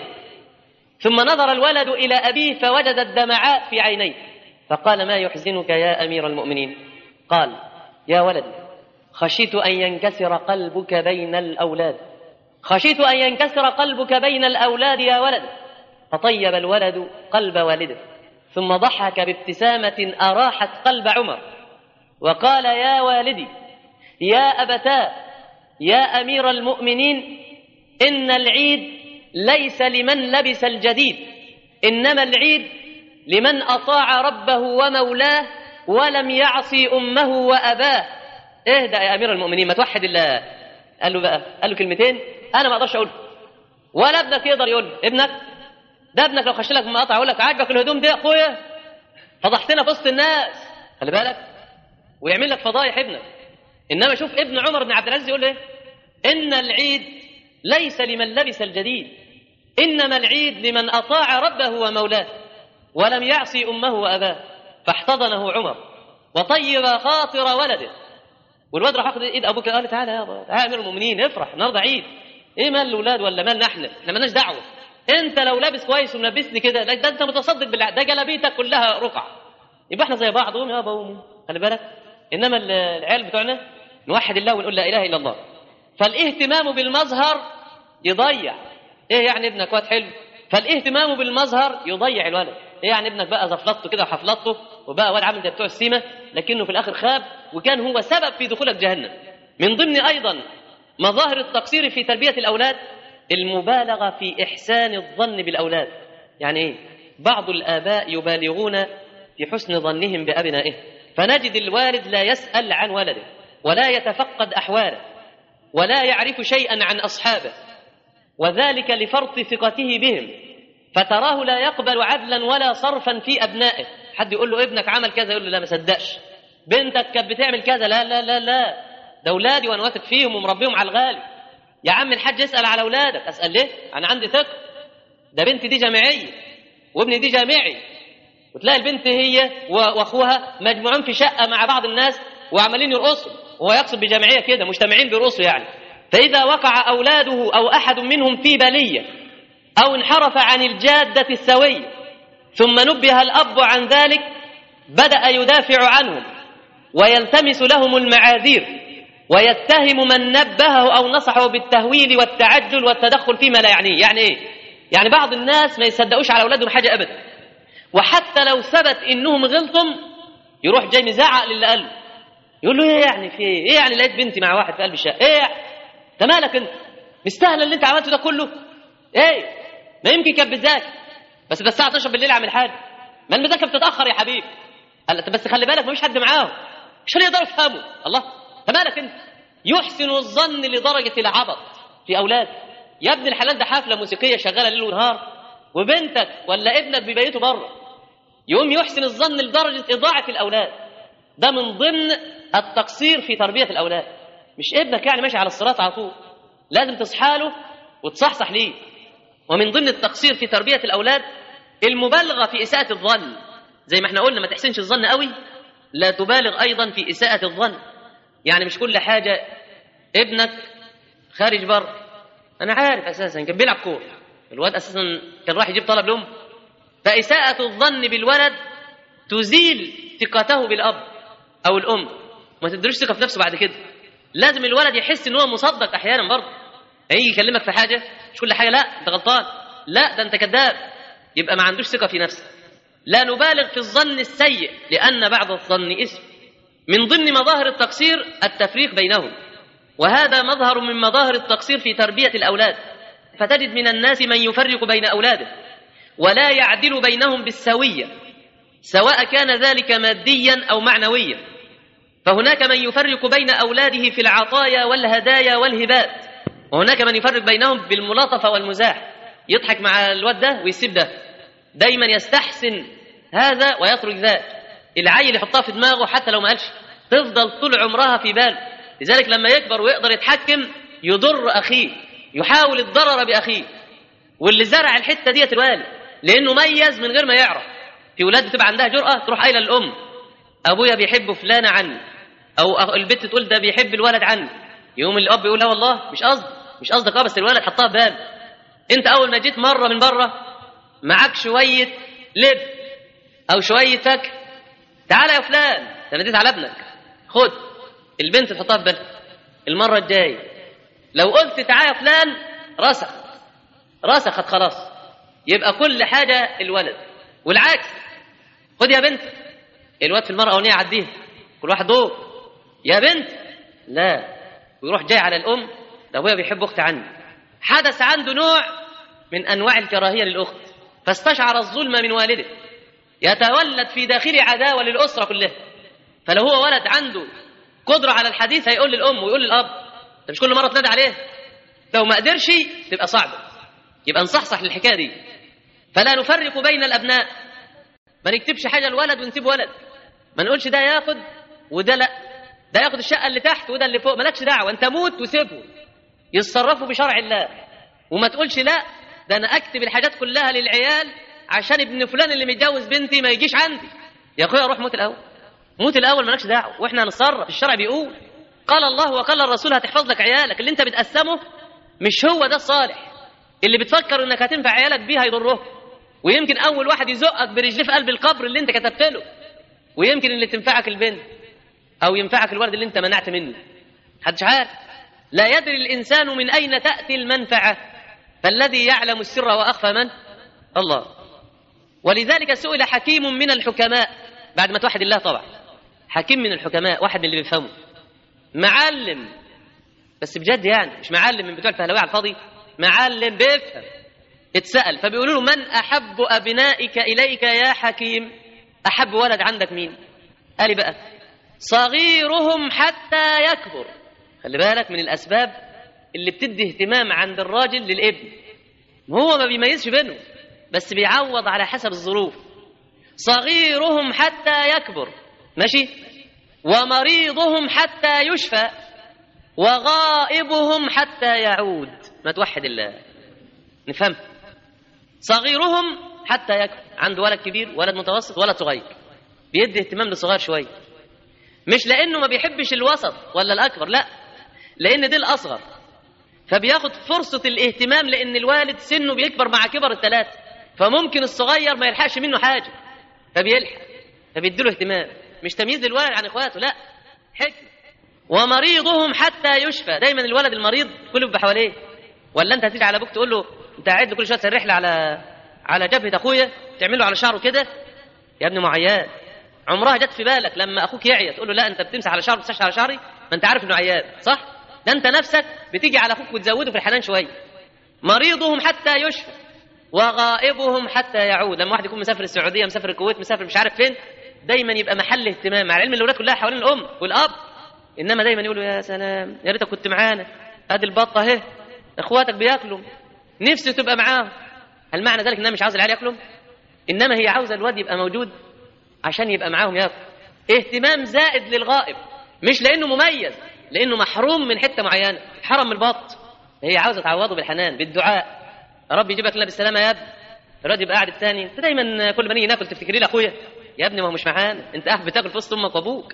Speaker 1: ثم نظر الولد إلى أبيه فوجد الدمعات في عينيه، فقال ما يحزنك يا أمير المؤمنين؟ قال يا ولدي خشيت أن ينكسر قلبك بين الأولاد، خشيت أن ينكسر قلبك بين الأولاد يا ولد. فطيب الولد قلب والده، ثم ضحك بابتسامة أراحت قلب عمر، وقال يا والدي يا أبتاه يا أمير المؤمنين، إن العيد ليس لمن لبس الجديد، إنما العيد لمن أطاع ربه ومولاه ولم يعصي أمه وأباه. اهدأ يا أمير المؤمنين، ما توحد الله. قال له بقى، قال له كلمتين أنا ما أقدرش أقول، ولا ابنك يقدر يقول. ابنك ده ابنك لو خش لك مقاطع يقول لك عاجبك الهدوم دي يا أخويا، فضحتنا في وسط الناس، خلي بالك، ويعمل لك فضايح ابنك. إنما شوف ابن عمر بن عبد العزيز يقول إيه؟ إن العيد ليس لمن لبس الجديد، إنما العيد لمن أطاع ربه ومولاه ولم يعصي أمه وأباه. فاحتضنه عمر وطيب خاطر ولده، والواد راح ياخد ايد ابوك، قال تعالى يا ابا، تعالى يا امير المؤمنين، افرح النهارده عيد، ايه مال الاولاد ولا مالنا احنا مالناش دعوه، انت لو لابس كويس وملبسني كده ده انت متصدق بالله، ده جلابيتك كلها رقع، يبقى احنا زي بعض، قوم يابا قوم، خلي بالك. انما العيال بتوعنا نوحد الله ونقول لا اله الا الله. فالاهتمام بالمظهر يضيع. ايه يعني ابنك واد حلو؟ فالاهتمام بالمظهر يضيع الولد. ايه يعني ابنك بقى زفلطته كده وحفلطته وبقى واد عامل زي بتوع السيمه، لكنه في الاخر خاب وكان هو سبب في دخولك جهنم. من ضمن ايضا مظاهر التقصير في تربيه الاولاد المبالغه في احسان الظن بالاولاد. يعني ايه؟ بعض الاباء يبالغون في حسن ظنهم بابنائهم، فنجد الوالد لا يسأل عن ولده ولا يتفقد أحواله ولا يعرف شيئا عن أصحابه، وذلك لفرط ثقته بهم، فتراه لا يقبل عدلا ولا صرفا في أبنائه. حد يقول له ابنك عمل كذا يقول له لا ما صدقش. بنتك كانت بتعمل كذا، لا لا لا لا، ده أولادي وأنا واثق فيهم ومربيهم على الغالي. يا عم الحاج اسأل على أولادك. أسأل ليه؟ أنا عندي ثقة، ده بنتي دي جامعية وابني دي جامعي. وتلاقي البنت هي وأخوها مجموعين في شقة مع بعض الناس وعمالين يرقصوا، وهو يقصد بجامعية كده مجتمعين بيرقصوا يعني. فإذا وقع أولاده أو أحد منهم في بلية أو انحرف عن الجادة السوية ثم نبه الأب عن ذلك، بدأ يدافع عنهم ويلتمس لهم المعاذير ويتهم من نبهه أو نصحه بالتهويل والتعجل والتدخل فيما لا يعنيه. يعني إيه؟ يعني بعض الناس ما يصدقوش على أولادهم حاجة أبدا، وحتى لو ثبت إنهم غلطهم يروح جاي مزعق للي قاله، يقول له إيه يعني في إيه؟ إيه يعني لقيت بنتي مع واحد في قلب الشقة؟ إيه يعني؟ أنت مالك أنت؟ مستاهل اللي أنت عملته ده كله؟ إيه؟ ما يمكن كانت بتذاكر بس الساعة 12 بالليل أعمل حاجة. ما المذاكرة بتتأخر يا حبيبي. قال بس خلي بالك مفيش حد معاهم مش هيقدروا يفهموا. الله، أنت مالك أنت؟ يحسن الظن لدرجة العبط في أولاد. يا ابن الحلال ده حفلة موسيقية شغالة ليل ونهار وبنتك ولا ابنك بيبيتوا بره، يقوم يحسن الظن لدرجة إضاعة الأولاد. ده من ضمن التقصير في تربية الأولاد. مش ابنك يعني ماشي على الصراط على طول، لازم تصحى له وتصحصح ليه. ومن ضمن التقصير في تربية الأولاد المبالغة في إساءة الظن. زي ما احنا قلنا ما تحسنش الظن قوي، لا تبالغ أيضا في إساءة الظن. يعني مش كل حاجة ابنك خارج بره، أنا عارف أساسا كان بيلعب كورة، الواد أساسا كان راح يجيب طلب لأمه. فإساءة الظن بالولد تزيل ثقته بالأب أو الأم، ما تدريش ثقة في نفسه بعد كده. لازم الولد يحس إن هو مصدق أحيانا برضه، هيجي يكلمك في حاجة مش كل حاجة لا أنت غلطان، لا ده أنت كذاب، يبقى ما عندوش ثقة في نفسه. لا نبالغ في الظن السيء لأن بعض الظن إثم. من ضمن مظاهر التقصير التفريق بينهم، وهذا مظهر من مظاهر التقصير في تربية الأولاد. فتجد من الناس من يفرق بين أولاده ولا يعدل بينهم بالسوية، سواء كان ذلك ماديا أو معنويا. فهناك من يفرق بين أولاده في العطايا والهدايا والهبات، وهناك من يفرق بينهم بالملاطفة والمزاح، يضحك مع الواد ده ويسيب ده، دايما يستحسن هذا ويترك ذاك. العيل يحطها في دماغه حتى لو ما قالش، تفضل طول عمرها في باله. لذلك لما يكبر ويقدر يتحكم يضر أخيه، يحاول الضرر بأخيه. واللي زرع الحتة ديت الوالد، لأنه ميز من غير ما يعرف. في ولاد بتبقى عندها جرأة تروح قايله للأم أبويا بيحب فلانة عني، أو البنت تقول ده بيحب الولد عني، يوم الأب يقول لا والله مش قصدك بس الولد حطها في باله. أنت أول ما جيت مرة من بره معاك شوية لب أو شوية فاكهة، تعالى يا فلان ناديت على ابنك، خد البنت تحطها في بالها. المرة الجاية لو قلت تعالى يا فلان رسخت خلاص، يبقى كل حاجة الولد. والعكس، خد يا بنت، الواد في المرة أولانية عديها، كل واحد دور يا بنت لا، ويروح جاي على الأم ده أبويا بيحب أختي عني. حدث عنده نوع من أنواع الكراهية للأخت، فاستشعر الظلم من والده، يتولد في داخله عداوة للأسرة كلها. فلو هو ولد عنده قدرة على الحديث هيقول للأم ويقول للأب، انت مش كل مرة تنادي عليه، لو ما قدرش تبقى صعبة. يبقى نصحصح للحكاية دي. فلا نفرق بين الأبناء، ما نكتبش حاجة الولد ونسيب ولد، ما نقولش ده ياخد وده لا، ده ياخد الشقة اللي تحت وده اللي فوق، مالكش دعوة، انت موت وسيبه يتصرفوا بشرع الله. وما تقولش لا ده انا اكتب الحاجات كلها للعيال عشان ابن فلان اللي متجوز بنتي ما يجيش عندي. يا اخويا روح موت الاول مالكش دعوة، واحنا هنتصرف. الشرع بيقول قال الله وقال الرسول هتحفظ لك عيالك. اللي انت بتقسمه مش هو ده الصالح، اللي بتفكر انك هتنفع عيالك بيه هيضره، ويمكن اول واحد يزقك برجليه في قلب القبر اللي انت كتبت له، ويمكن اللي تنفعك البنت او ينفعك الولد اللي انت منعت منه، محدش عارف. لا يدري الانسان من اين تاتي المنفعه، فالذي يعلم السر واخفى من الله. ولذلك سئل حكيم من الحكماء بعد ما توحد الله، طبعا حكيم من الحكماء، واحد من اللي بيفهموا، معلم بس بجد يعني، مش معلم من بتوع الفهلوية على الفاضي، معلم بيفهم. اتسأل فبيقولوا له من أحب أبنائك إليك يا حكيم؟ أحب ولد عندك مين؟ قال بقى صغيرهم حتى يكبر. خلي بالك من الأسباب اللي بتدي اهتمام عند الراجل للابن، هو ما بيميزش بينه بس بيعوض على حسب الظروف. صغيرهم حتى يكبر، ماشي، ومريضهم حتى يشفى، وغائبهم حتى يعود. ما توحد الله، نفهم. صغيرهم حتى يكبر، عنده ولد كبير، ولد متوسط، ولد صغير، بيدي اهتمام للصغير شويه، مش لانه ما بيحبش الوسط ولا الاكبر، لا، لان دي الاصغر، فبياخد فرصه الاهتمام، لان الوالد سنه بيكبر مع كبر الثلاثه، فممكن الصغير ما يلحقش منه حاجه فبيلحق، فبيديله اهتمام، مش تمييز للولد عن اخواته، لا، حكمه. ومريضهم حتى يشفى، دايما الولد المريض كله بيبقى حواليه. ولا انت هتيجي على ابوك تقول له انت قاعد كل شويه تسرح لي على جبهه اخويا، تعمل له على شعره كده، يا ابني معيان. عمرها جت في بالك لما اخوك يعيا تقول له لا انت بتمسح على شعره، بتمسحش على شعري، ما انت عارف انه عيان، صح؟ ده انت نفسك بتيجي على اخوك وتزوده في الحنان شويه. مريضهم حتى يشفى، وغائبهم حتى يعود. لما واحد يكون مسافر السعوديه، مسافر الكويت، مسافر مش عارف فين، دايما يبقى محل اهتمام، مع العلم الاولاد كلها حوالين الام والاب، انما دايما يقولوا يا سلام يا ريتك كنت معانا، ادي البطه اهي، اخواتك بياكلوا، نفسي تبقى معاهم. هل معنى ذلك انها مش عاوزه العيال ياكلوا؟ انما هي عاوزه الواد يبقى موجود عشان يبقى معاهم ياكل. اهتمام زائد للغائب، مش لانه مميز، لانه محروم من حته معينه، حرم من البط، هي عاوزه تعوضه بالحنان بالدعاء. يا رب يجيبك لنا بالسلامه يا ابني. الواد يبقى قاعد الثاني، انت دايما كل ما نيجي ناكل تفتكري لي اخويا، يا ابني ما هو مش معانا، انت قاعد بتاكل في وسط امك وابوك.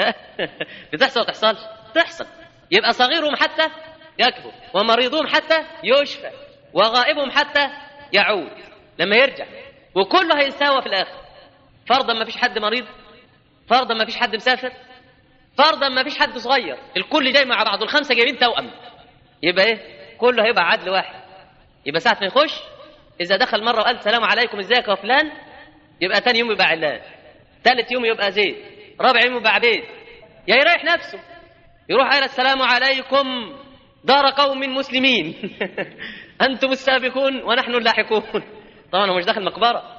Speaker 1: بتحصل ولا تحصلش؟ تحصل. يبقى صغيرهم حتى يكبر، ومريضهم حتى يشفى، وغائبهم حتى يعود لما يرجع، وكله هيساوى في الاخر. فرضا ما فيش حد مريض، فرضا ما فيش حد مسافر، فرضا ما فيش حد صغير، الكل جاي مع بعض، الخمسه جايبين توأم، يبقى ايه؟ كله هيبقى عدل واحد. يبقى ساعه ما يخش، اذا دخل مره وقال السلام عليكم ازيك يا فلان، يبقى ثاني يوم يبقى علان، ثالث يوم يبقى زيد، رابع يوم يبقى عبيد. يا يريح نفسه يروح قال السلام عليكم دار قوم مسلمين انتم السابقون ونحن اللاحقون. طبعا هو مش داخل مقبره،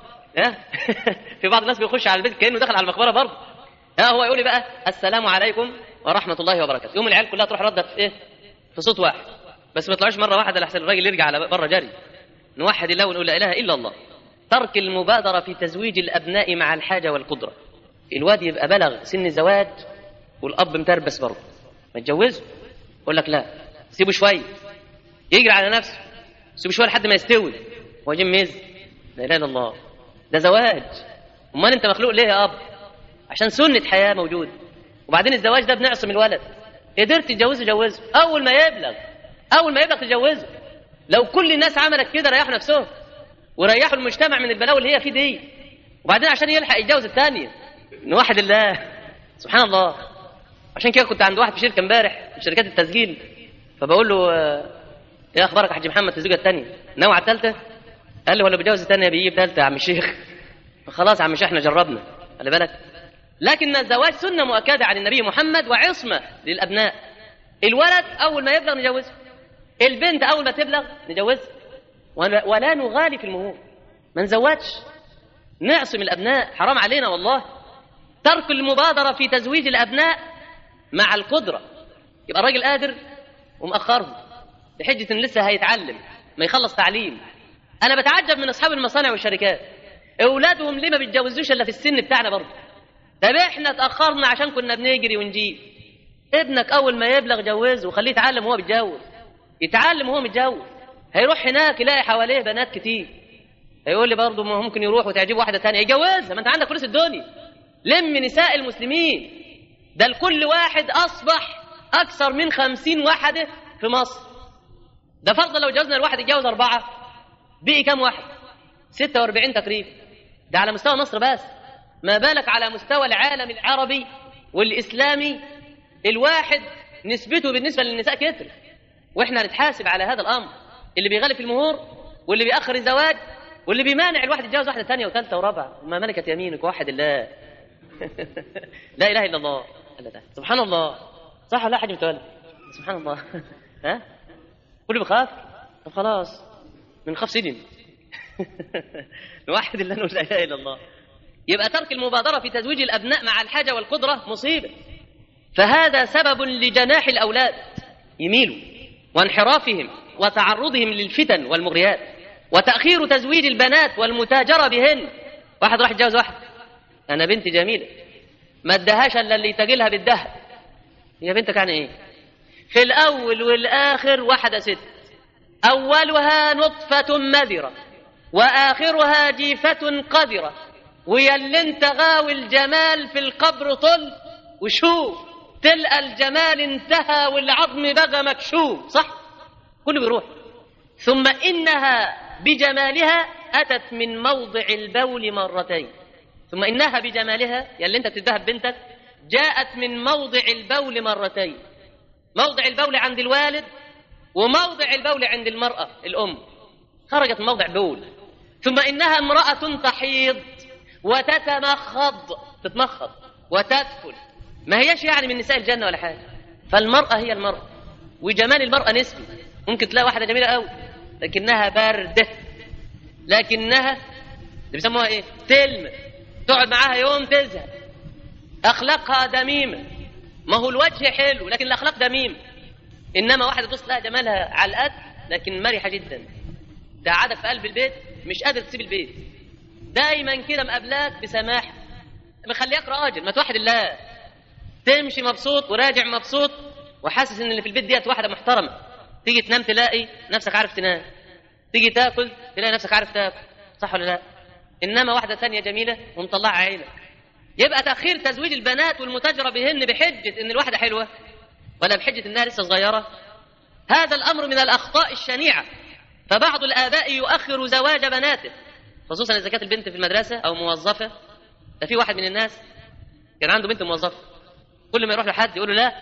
Speaker 1: في بعض الناس بيخش على البيت كانه دخل على المقبره برضه. هو يقول لي بقى السلام عليكم ورحمه الله وبركاته، يوم العيال كلها تروح رده في ايه؟ في صوت واحد، بس ما يطلعوش مره واحده لحسن الراجل يرجع على بره جري. نوحد الله ونقول لا اله الا الله. ترك المبادره في تزويج الابناء مع الحاجه والقدره. الواد يبقى بلغ سن الزواج والاب متربس برضه، ما تجوزه، يقول لك لا سيبه شويه، يجري على نفسه، سيبه شويه لحد ما يستوي ويجي ميز. لا اله الا الله، ده زواج. امال انت مخلوق ليه يا اب؟ عشان سنه حياه موجوده. وبعدين الزواج ده بنعصم الولد، قدرت تتجوزه جوزه، اول ما يبلغ تجوزه. لو كل الناس عملت كده ريحوا نفسهم وريحوا المجتمع من البلاوي اللي هي فيه دي. وبعدين عشان يلحق يتجوز الثانيه، نوحد الله، سبحان الله. عشان كده كنت عند واحد في شركه امبارح من شركات التسجيل، فبقول له ايه اخبارك يا حاج محمد في الزوجه الثانيه؟ ناوي على الثالثه؟ قال لي ولا بجوز الثانيه بيجيب ثالثه يا عم الشيخ. خلاص يا عم الشيخ احنا جربنا، خلي بالك. لكن الزواج سنه مؤكده عن النبي محمد وعصمه للابناء. الولد اول ما يبلغ نجوزه، البنت اول ما تبلغ نجوزها، ولا نغالي في المهور، ما نزوجش، نعصم الابناء، حرام علينا والله. ترك المبادره في تزويج الابناء مع القدره، يبقى الراجل قادر ومأخرهم بحجه ان لسه هيتعلم ما يخلص تعليم. انا بتعجب من اصحاب المصانع والشركات، اولادهم ليه ما بيتجوزوش الا في السن بتاعنا برضه؟ طب احنا اتاخرنا عشان كنا بنجري ونجيب. ابنك اول ما يبلغ جوزه وخليه يتعلم وهو بيتجوز، يتعلم وهو متجوز، هيروح هناك يلاقي حواليه بنات كتير، هيقول لي برضه ما ممكن يروح وتعجبه واحده ثانيه يجوزها، ما انت عندك فلوس الدنيا. لم نساء المسلمين، ده لكل واحد اصبح اكثر من 50 واحده في مصر. ده فرضا لو جوزنا الواحد يتجوز 4، بقي كام واحد؟ 46 تقريبا. ده على مستوى مصر بس، ما بالك على مستوى العالم العربي والإسلامي. الواحد نسبته بالنسبة للنساء كتر، وإحنا نتحاسب على هذا الأمر، اللي بيغلي في المهور واللي بيأخر الزواج واللي بيمانع الواحد يتجوز واحدة ثانية وثالثة ورابعة. ما ملكت يمينك وحد الله. لا إله إلا الله. سبحان الله. صح ولا لا حاج متولي؟ سبحان الله. ها؟ كله بخاف؟ طب خلاص بنخاف سجن. الواحد اللي نقول لا اله الا الله. يبقى ترك المبادرة في تزويج الأبناء مع الحاجة والقدرة مصيبة. فهذا سبب لجناح الأولاد يميلوا وانحرافهم وتعرضهم للفتن والمغريات، وتأخير تزويج البنات والمتاجرة بهن. واحد راح يتجوز واحد، أنا بنتي جميلة ما ادهاش إلا اللي يتاجلها بالذهب. يا بنتك يعني إيه؟ في الأول والآخر واحدة ست، أولها نطفة مذرة وآخرها جيفة قذرة، ويا اللي انت غاوي الجمال في القبر طل وشوف تلقى الجمال انتهى والعظم بقى مكشوف، صح؟ كله بيروح. ثم إنها بجمالها أتت من موضع البول مرتين، ثم إنها بجمالها يا اللي انت بتذهب بنتك جاءت من موضع البول مرتين، موضع البول عند الوالد وموضع البول عند المرأة الأم، خرجت من موضع بول. ثم إنها امرأة تحيض وتتمخض، تتمخض وتدخل، ما هيش يعني من نساء الجنة ولا حاجة. فالمرأة هي المرأة، وجمال المرأة نسبي. ممكن تلاقي واحدة جميلة قوي لكنها باردة، لكنها اللي بيسموها ايه؟ تلمة، تقعد معاها يوم تزهق، أخلاقها دميمة. ما هو الوجه حلو لكن الأخلاق دميمة. إنما واحدة تبص لها جمالها على القد لكن مرحة جدا، ده قاعدة في قلب البيت مش قادر تسيب البيت، دايما كده مقابلاك بسماح، مخليك راجل ما توحد الله، تمشي مبسوط وراجع مبسوط وحاسس ان اللي في البيت ديت واحده محترمه. تيجي تنام تلاقي نفسك عارف تنام، تيجي تاكل تلاقي نفسك عارف تاكل، صح ولا لا؟ انما واحده ثانيه جميله ومطلعه عينك. يبقى تاخير تزويج البنات والمتاجره بهن بحجه ان الواحده حلوه ولا بحجه انها لسه صغيره، هذا الامر من الاخطاء الشنيعه. فبعض الاباء يؤخر زواج بناته، خصوصا اذا كانت البنت في المدرسه او موظفه. ده في واحد من الناس كان عنده بنت موظفه، كل ما يروح لحد يقول له لا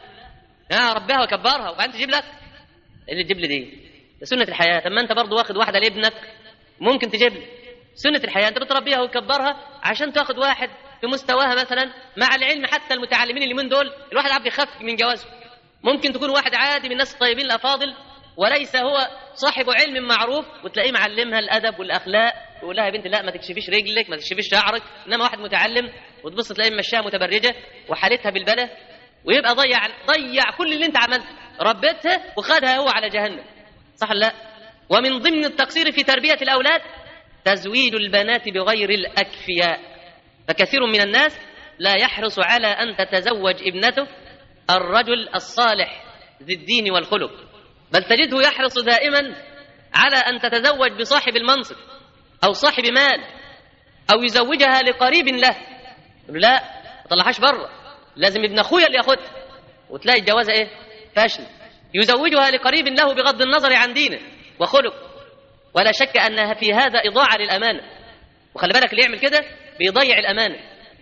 Speaker 1: يا ربها وكبرها وبعدين تجيب لك اللي تجيب لي دي. ده سنه الحياه. طب ما انت برضه واخد واحده لابنك ممكن تجيب لي. سنه الحياه انت بتربيها وتكبرها عشان تاخد واحد في مستواها مثلا. مع العلم حتى المتعلمين اللي من دول الواحد عبد يخاف من جوازه. ممكن تكون واحد عادي من الناس الطيبين الافاضل وليس هو صاحب علم معروف، وتلاقيه معلمها الادب والاخلاق، يقول لها يا بنت لا ما تكشفيش رجلك ما تكشفيش شعرك. انما واحد متعلم وتبص تلاقيه مشاها متبرجه وحالتها بالبلة، ويبقى ضيع كل اللي انت عملته، ربيتها وخدها هو على جهنم، صح ولا لا؟ ومن ضمن التقصير في تربيه الاولاد تزويد البنات بغير الاكفياء. فكثير من الناس لا يحرص على ان تتزوج ابنته الرجل الصالح ذي الدين والخلق، بل تجده يحرص دائما على أن تتزوج بصاحب المنصب أو صاحب مال، أو يزوجها لقريب له. يقول لا ما طلعهاش بره، لازم ابن أخويا اللي ياخدها، وتلاقي الجوازة إيه؟ فاشل. يزوجها لقريب له بغض النظر عن دينه وخلق، ولا شك أنها في هذا إضاعة للأمانة. وخلي بالك اللي يعمل كده بيضيع الأمانة،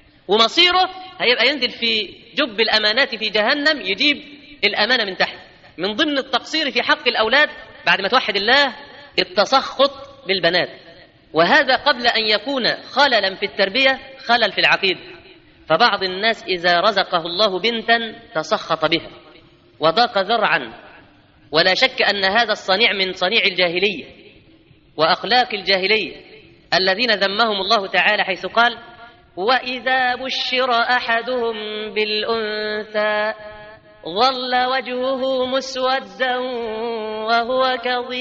Speaker 1: ومصيره هيبقى ينزل في جب الأمانات في جهنم، يجيب الأمانة من تحت. من ضمن التقصير في حق الأولاد بعد ما توحد الله التسخط بالبنات، وهذا قبل أن يكون خللا في التربية خلل في العقيدة. فبعض الناس إذا رزقه الله بنتا تسخط بها وضاق ذرعا، ولا شك أن هذا الصنيع من صنيع الجاهلية وأخلاق الجاهلية الذين ذمهم الله تعالى حيث قال وإذا بشر أحدهم بالأنثى ظل وجهه مسودا وهو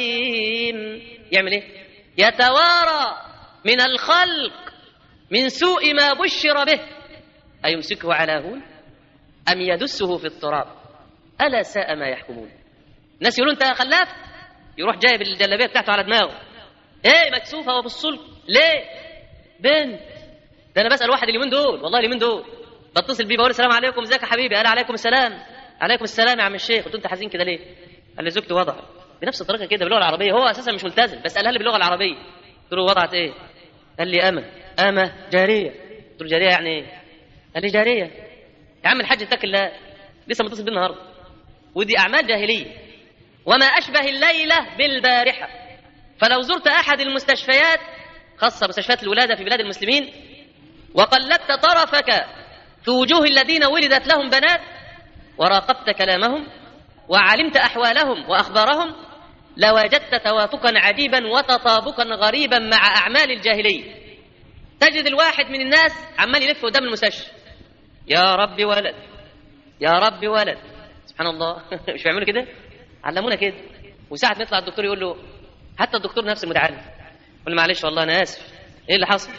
Speaker 1: كظيم. يعمل ايه؟ يتوارى من الخلق من سوء ما بشر به، أيمسكه على هون أم يدسه في التراب ألا ساء ما يحكمون. الناس يقولون انت خلفت، يروح جايب الجلابيه بتاعته على دماغه، ايه مكسوفه وبالصلب ليه؟ بنت. ده انا بسأل واحد اليومين دول، والله اليومين دول بتصل بيه بقول السلام عليكم ازيك يا حبيبي، قال عليكم السلام. عليكم السلام يا عم الشيخ. قلت له انت حزين كده ليه؟ قال لي زوجتي وضعت بنفس الطريقه كده باللغه العربيه، هو اساسا مش ملتزم بس قالها لي باللغه العربيه. قلت له وضعت ايه؟ قال لي امه جاريه. قلت له جاريه يعني ايه؟ قال لي جاريه يا عم الحاج اتق الله، لسه متصل بيه النهارده. ودي اعمال جاهليه وما اشبه الليله بالبارحه. فلو زرت احد المستشفيات خاصه مستشفيات الولاده في بلاد المسلمين وقلبت طرفك في وجوه الذين ولدت لهم بنات وراقبت كلامهم وعلمت أحوالهم وأخبارهم لوجدت توافقا عجيبا وتطابقا غريبا مع أعمال الجاهلية. تجد الواحد من الناس عمال يلف قدام المستشفى، يا رب ولد يا رب ولد. سبحان الله. مش بيعملوا كده؟ علمونا كده. وساعة ما يطلع الدكتور يقول له، حتى الدكتور نفسه متعلم، يقول له معلش والله انا اسف. ايه اللي حصل؟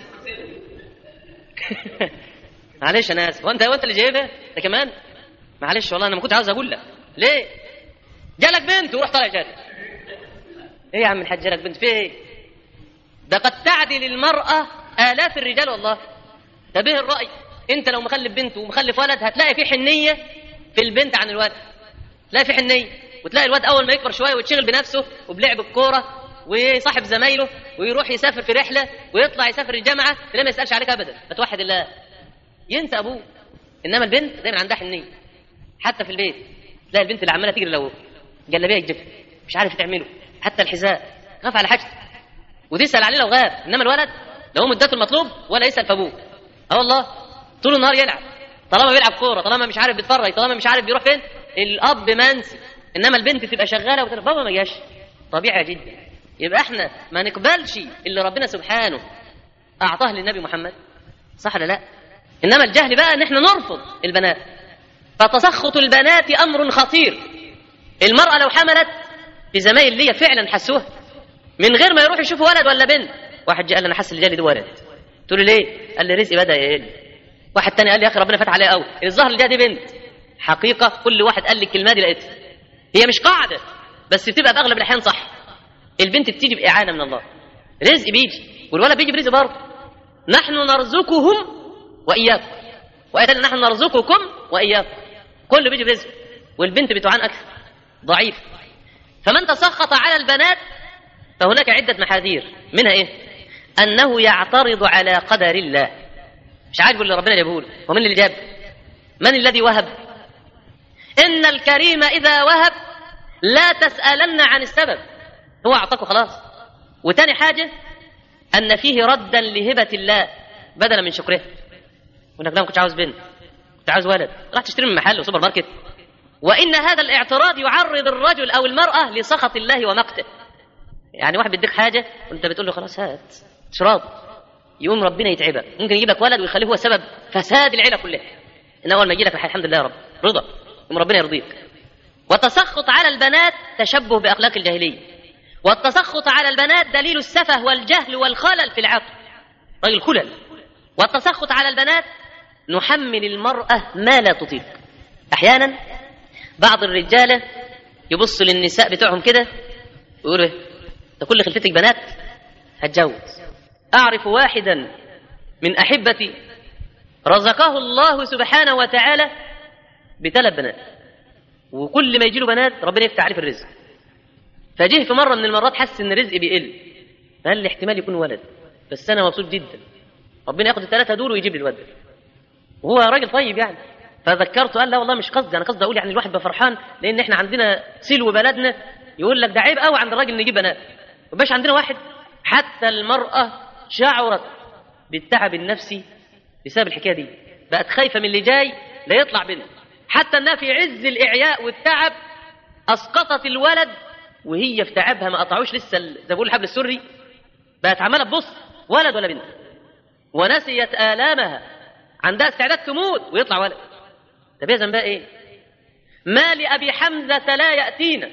Speaker 1: معلش انا اسف. وانت اللي جايبها ده كمان؟ معلش والله انا ما كنت عاوز اقول لك. ليه؟ جالك بنت وروح طالع جالك. ايه يا عم الحاج جالك بنت؟ في ايه؟ ده قد تعدل المرأة آلاف الرجال والله. ده به الرأي. انت لو مخلف بنت ومخلف ولد هتلاقي في حنية في البنت عن الولد. تلاقي في حنية، وتلاقي الولد اول ما يكبر شوية ويتشغل بنفسه وبلعب الكورة ويصاحب زمايله ويروح يسافر في رحلة ويطلع يسافر الجامعة، تلاقيه ما يسألش عليك ابدا، فتوحد الله، ينسى ابوه. انما البنت دايما عندها حنية. حتى في البيت تلاقي البنت اللي عماله تجري لو جلابيه يجيبها، مش عارف تعمله، حتى الحذاء خاف على حاجته وتسال عليه لو غاب. انما الولد لو مدته المطلوب ولا يسال في ابوه. والله طول النهار يلعب، طالما بيلعب كوره، طالما مش عارف بيتفرج، طالما مش عارف بيروح فين، الاب منسي. انما البنت تبقى شغاله وتقول بابا ما جاش. طبيعي جدا. يبقى احنا ما نقبلش اللي ربنا سبحانه اعطاه للنبي محمد، صح ولا لا؟ انما الجهل بقى ان احنا نرفض البنات. فتسخط البنات امر خطير. المراه لو حملت، في زمايل ليا فعلا حسوها من غير ما يروح يشوفوا ولد ولا بنت. واحد جاء قال انا حاسس اللي جالي ده ولد. قلت له ليه؟ قال لي رزقي بدا يقل. واحد تاني قال لي يا اخي ربنا فتح عليا قوي، الظاهر اللي دي بنت. حقيقه كل واحد قال لي الكلمه دي لقيتها. هي مش قاعده بس بتبقى باغلب الاحيان صح. البنت بتيجي باعانه من الله، رزق بيجي، والولد بيجي برزق برضه. نحن نرزقهم واياكم، وقال نحن نرزقكم واياكم. كله بيجي برزق، والبنت بتعان اكثر، ضعيف. فمن تسخط على البنات فهناك عده محاذير، منها ايه؟ انه يعترض على قدر الله. مش عاجبه اللي ربنا جابه له. ومن اللي جاب؟ من الذي وهب؟ ان الكريم اذا وهب لا تسالن عن السبب، هو اعطاكوا خلاص. وتاني حاجه ان فيه ردا لهبه الله بدلا من شكره. يقول لك لا ما كنتش عاوز بنت، كنت عاوز ولد، راح تشتري من محل وسوبر ماركت. وان هذا الاعتراض يعرض الرجل او المراه لسخط الله ومقته. يعني واحد بيديك حاجه وانت بتقول له خلاص هات اشرب، يقوم ربنا يتعبك، ممكن يجيب لك ولد ويخليه هو سبب فساد العيله كلها. ان اول ما يجي لك الحمد لله يا رب رضا، يقوم ربنا يرضيك. والتسخط على البنات تشبه باخلاق الجاهليه. والتسخط على البنات دليل السفه والجهل والخلل في العقل، راجل خلل. والتسخط على البنات نحمل المراه ما لا تطيق. احيانا بعض الرجاله يبص للنساء بتوعهم كده ويقولوا ده كل خلفتك بنات هتجوز. اعرف واحدا من احبتي رزقه الله سبحانه وتعالى ب3 بنات، وكل ما يجيله بنات ربنا يفتح عليه في الرزق. فجه في مره من المرات حس ان رزقي بيقل، قال لي احتمال يكون ولد، بس انا مبسوط جدا، ربنا ياخد ال3 دول ويجيب لي الولد. وهو راجل طيب يعني. فذكرته، قال لا والله مش قصدي، انا قصدي اقول يعني الواحد بقى فرحان لان احنا عندنا سلو بلدنا يقول لك ده عيب قوي عند الراجل نجيب بنات، وباش عندنا واحد. حتى المراه شعرت بالتعب النفسي بسبب الحكايه دي، بقت خايفه من اللي جاي لا يطلع بنت. حتى انها في عز الاعياء والتعب اسقطت الولد وهي في تعبها ما قطعوش لسه زي ما بيقولوا الحبل السري، بقت عماله تبص ولد ولا بنت، ونسيت آلامها، عندها استعداد تموت ويطلع ولد. طب يا ذنبها ايه؟ ما لأبي حمزة لا يأتينا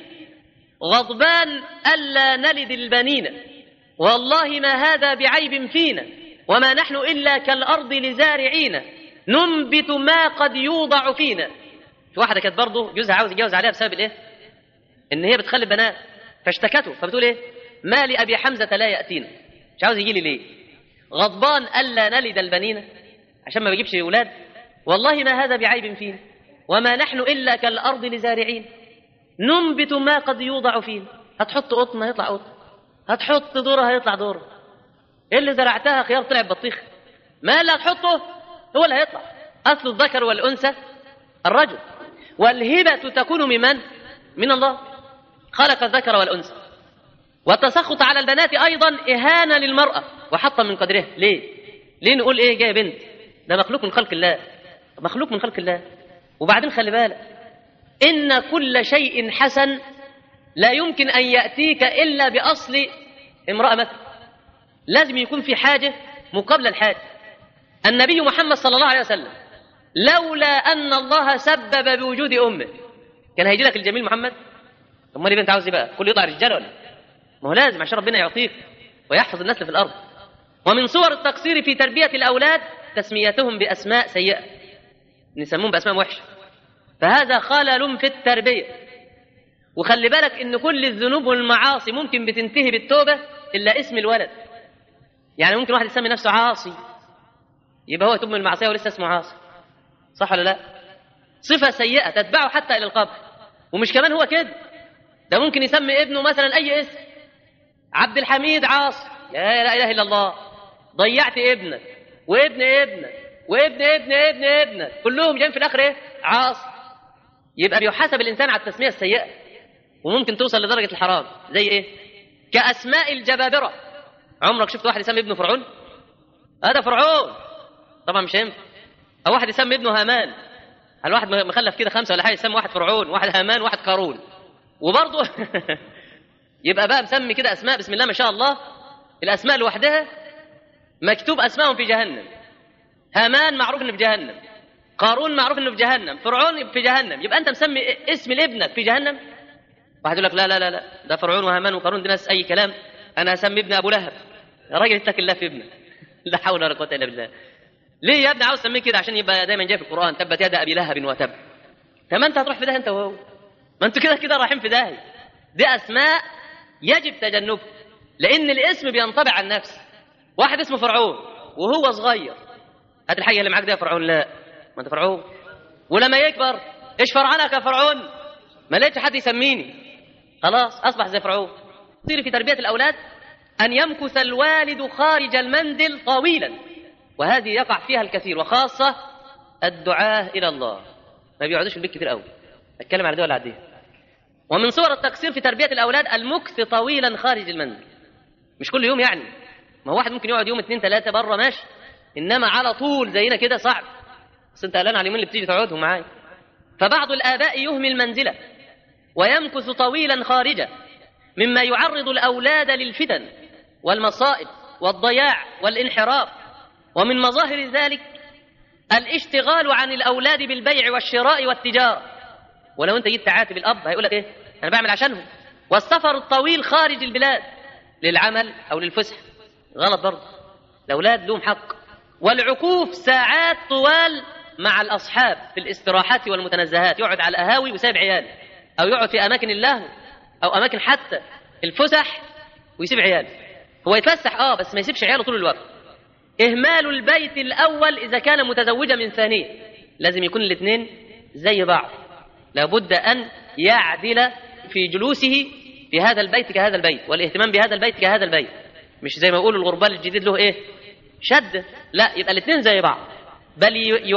Speaker 1: غضبان ألا نلد البنين، والله ما هذا بعيب فينا، وما نحن إلا كالأرض لزارعين، ننبت ما قد يوضع فينا. في واحدة كانت برضه جوزها عاوز يتجوز عليها بسبب الايه؟ ان هي بتخلف بنات، فاشتكته، فبتقول ايه؟ ما لأبي حمزة لا يأتينا، مش عاوز يجي لي ليه؟ غضبان ألا نلد البنين، عشان ما بيجيبش أولاد، والله ما هذا بعيب فينا، وما نحن إلا كالأرض لزارعين، ننبت ما قد يوضع فينا. هتحط قطن هيطلع قطن، هتحط ذرة هيطلع ذرة، اللي زرعتها خيار طلع بطيخ، ما اللي هتحطه هو اللي هيطلع. أصل الذكر والأنثى الرجل، والهبة تكون ممن؟ من الله، خلق الذكر والأنثى. والتسخط على البنات أيضا إهانة للمرأة وحطا من قدرها. ليه نقول إيه جاية بنت؟ ده مخلوق من خلق الله، مخلوق من خلق الله. وبعدين خلي بالك إن كل شيء حسن لا يمكن أن يأتيك إلا بأصل امرأة مثل. لازم يكون في حاجة مقابل الحاج. النبي محمد صلى الله عليه وسلم لولا أن الله سبب بوجود أمه كان هيجي لك الجميل محمد؟ امال ايه انت عاوز ايه بقى؟ كل يطلع رجاله ولا؟ ما هو لازم عشان ربنا يعطيك ويحفظ النسل في الارض. ومن صور التقصير في تربيه الاولاد تسميتهم باسماء سيئه، نسموهم باسماء وحشه، فهذا خلل في التربيه. وخلي بالك ان كل الذنوب والمعاصي ممكن بتنتهي بالتوبه الا اسم الولد. يعني ممكن واحد يسمي نفسه عاصي يبقى هو يتوب من المعصيه ولسه اسمه عاصي، صح ولا لا؟ صفه سيئه تتبعه حتى الى القبر. ومش كمان هو كده، ده ممكن يسمي ابنه مثلا اي اسم، عبد الحميد عاصي، لا اله الا الله، ضيعت ابنك وابن ابنك وابن ابن ابن ابنك كلهم جايين في الاخر ايه؟ عاصي. يبقى بيحاسب الانسان على التسميه السيئه، وممكن توصل لدرجه الحرام. زي ايه؟ كاسماء الجبابره. عمرك شفت واحد يسمي ابنه فرعون؟ هذا فرعون طبعا مش هينفع. او واحد يسمي ابنه هامان، هل واحد مخلف كده 5 ولا حاجه يسمي واحد فرعون واحد هامان واحد قارون وبرضه يبقى بقى مسمي كده اسماء بسم الله ما شاء الله، الاسماء لوحدها مكتوب اسمائهم في جهنم. هامان معروف انه في جهنم، قارون معروف انه في جهنم، فرعون في جهنم. يبقى انت مسمي اسم لابنك في جهنم. واحد يقول لك لا لا لا لا ده فرعون وهامان وقارون دي ناس اي كلام، انا اسمي ابن ابو لهب. يا راجل اتق الله في ابنك، لا حول ولا قوه الا بالله. ليه يا ابني عاوز تسميه كده؟ عشان يبقى دايما جاي في القران تبت يد ابي لهب وتب. طب ما انت هتروح في ده انت وهو، ما انتوا كده كده رايحين في داهيه. دي اسماء يجب تجنبها، لان الاسم بينطبع على النفس. واحد اسمه فرعون وهو صغير، هات الحاجه اللي معاك ده يا فرعون، لا ما انت فرعون. ولما يكبر ايش فرعنك يا فرعون؟ ما لقيتش حد يسميني، خلاص اصبح زي فرعون. تصير في تربيه الاولاد ان يمكث الوالد خارج المنزل طويلا، وهذه يقع فيها الكثير، وخاصه الدعاة الى الله ما بيقعدوش في البيت كتير قوي. اتكلم على دي ولا عديها؟ ومن صور التقصير في تربيه الاولاد المكث طويلا خارج المنزل. مش كل يوم يعني، ما هو واحد ممكن يقعد يوم 2 3 بره ماشي، انما على طول زينا كده صعب. بس انت قلقان على اليومين اللي بتيجي تقعدهم معايا. فبعض الاباء يهمل منزله ويمكث طويلا خارجه، مما يعرض الاولاد للفتن والمصائب والضياع والانحراف. ومن مظاهر ذلك الاشتغال عن الاولاد بالبيع والشراء والتجاره. ولو انت جيت تعاتب الاب هيقول لك ايه؟ انا بعمل عشانهم. والسفر الطويل خارج البلاد للعمل او للفسح غلط برضه. الاولاد لهم حق. والعكوف ساعات طوال مع الاصحاب في الاستراحات والمتنزهات، يقعد على القهاوي وسايب عياله، او يقعد في اماكن اللهو او اماكن حتى الفسح ويسيب عياله. هو يتفسح بس ما يسيبش عياله طول الوقت. اهمال البيت الاول اذا كان متزوجا من ثانيه، لازم يكون الاثنين زي بعض. لابد ان يعدل في جلوسه في هذا البيت كهذا البيت، والاهتمام بهذا البيت كهذا البيت. مش زي ما يقولوا الغربال الجديد له ايه؟ شد. لا، يبقى الاثنين زي بعض. بل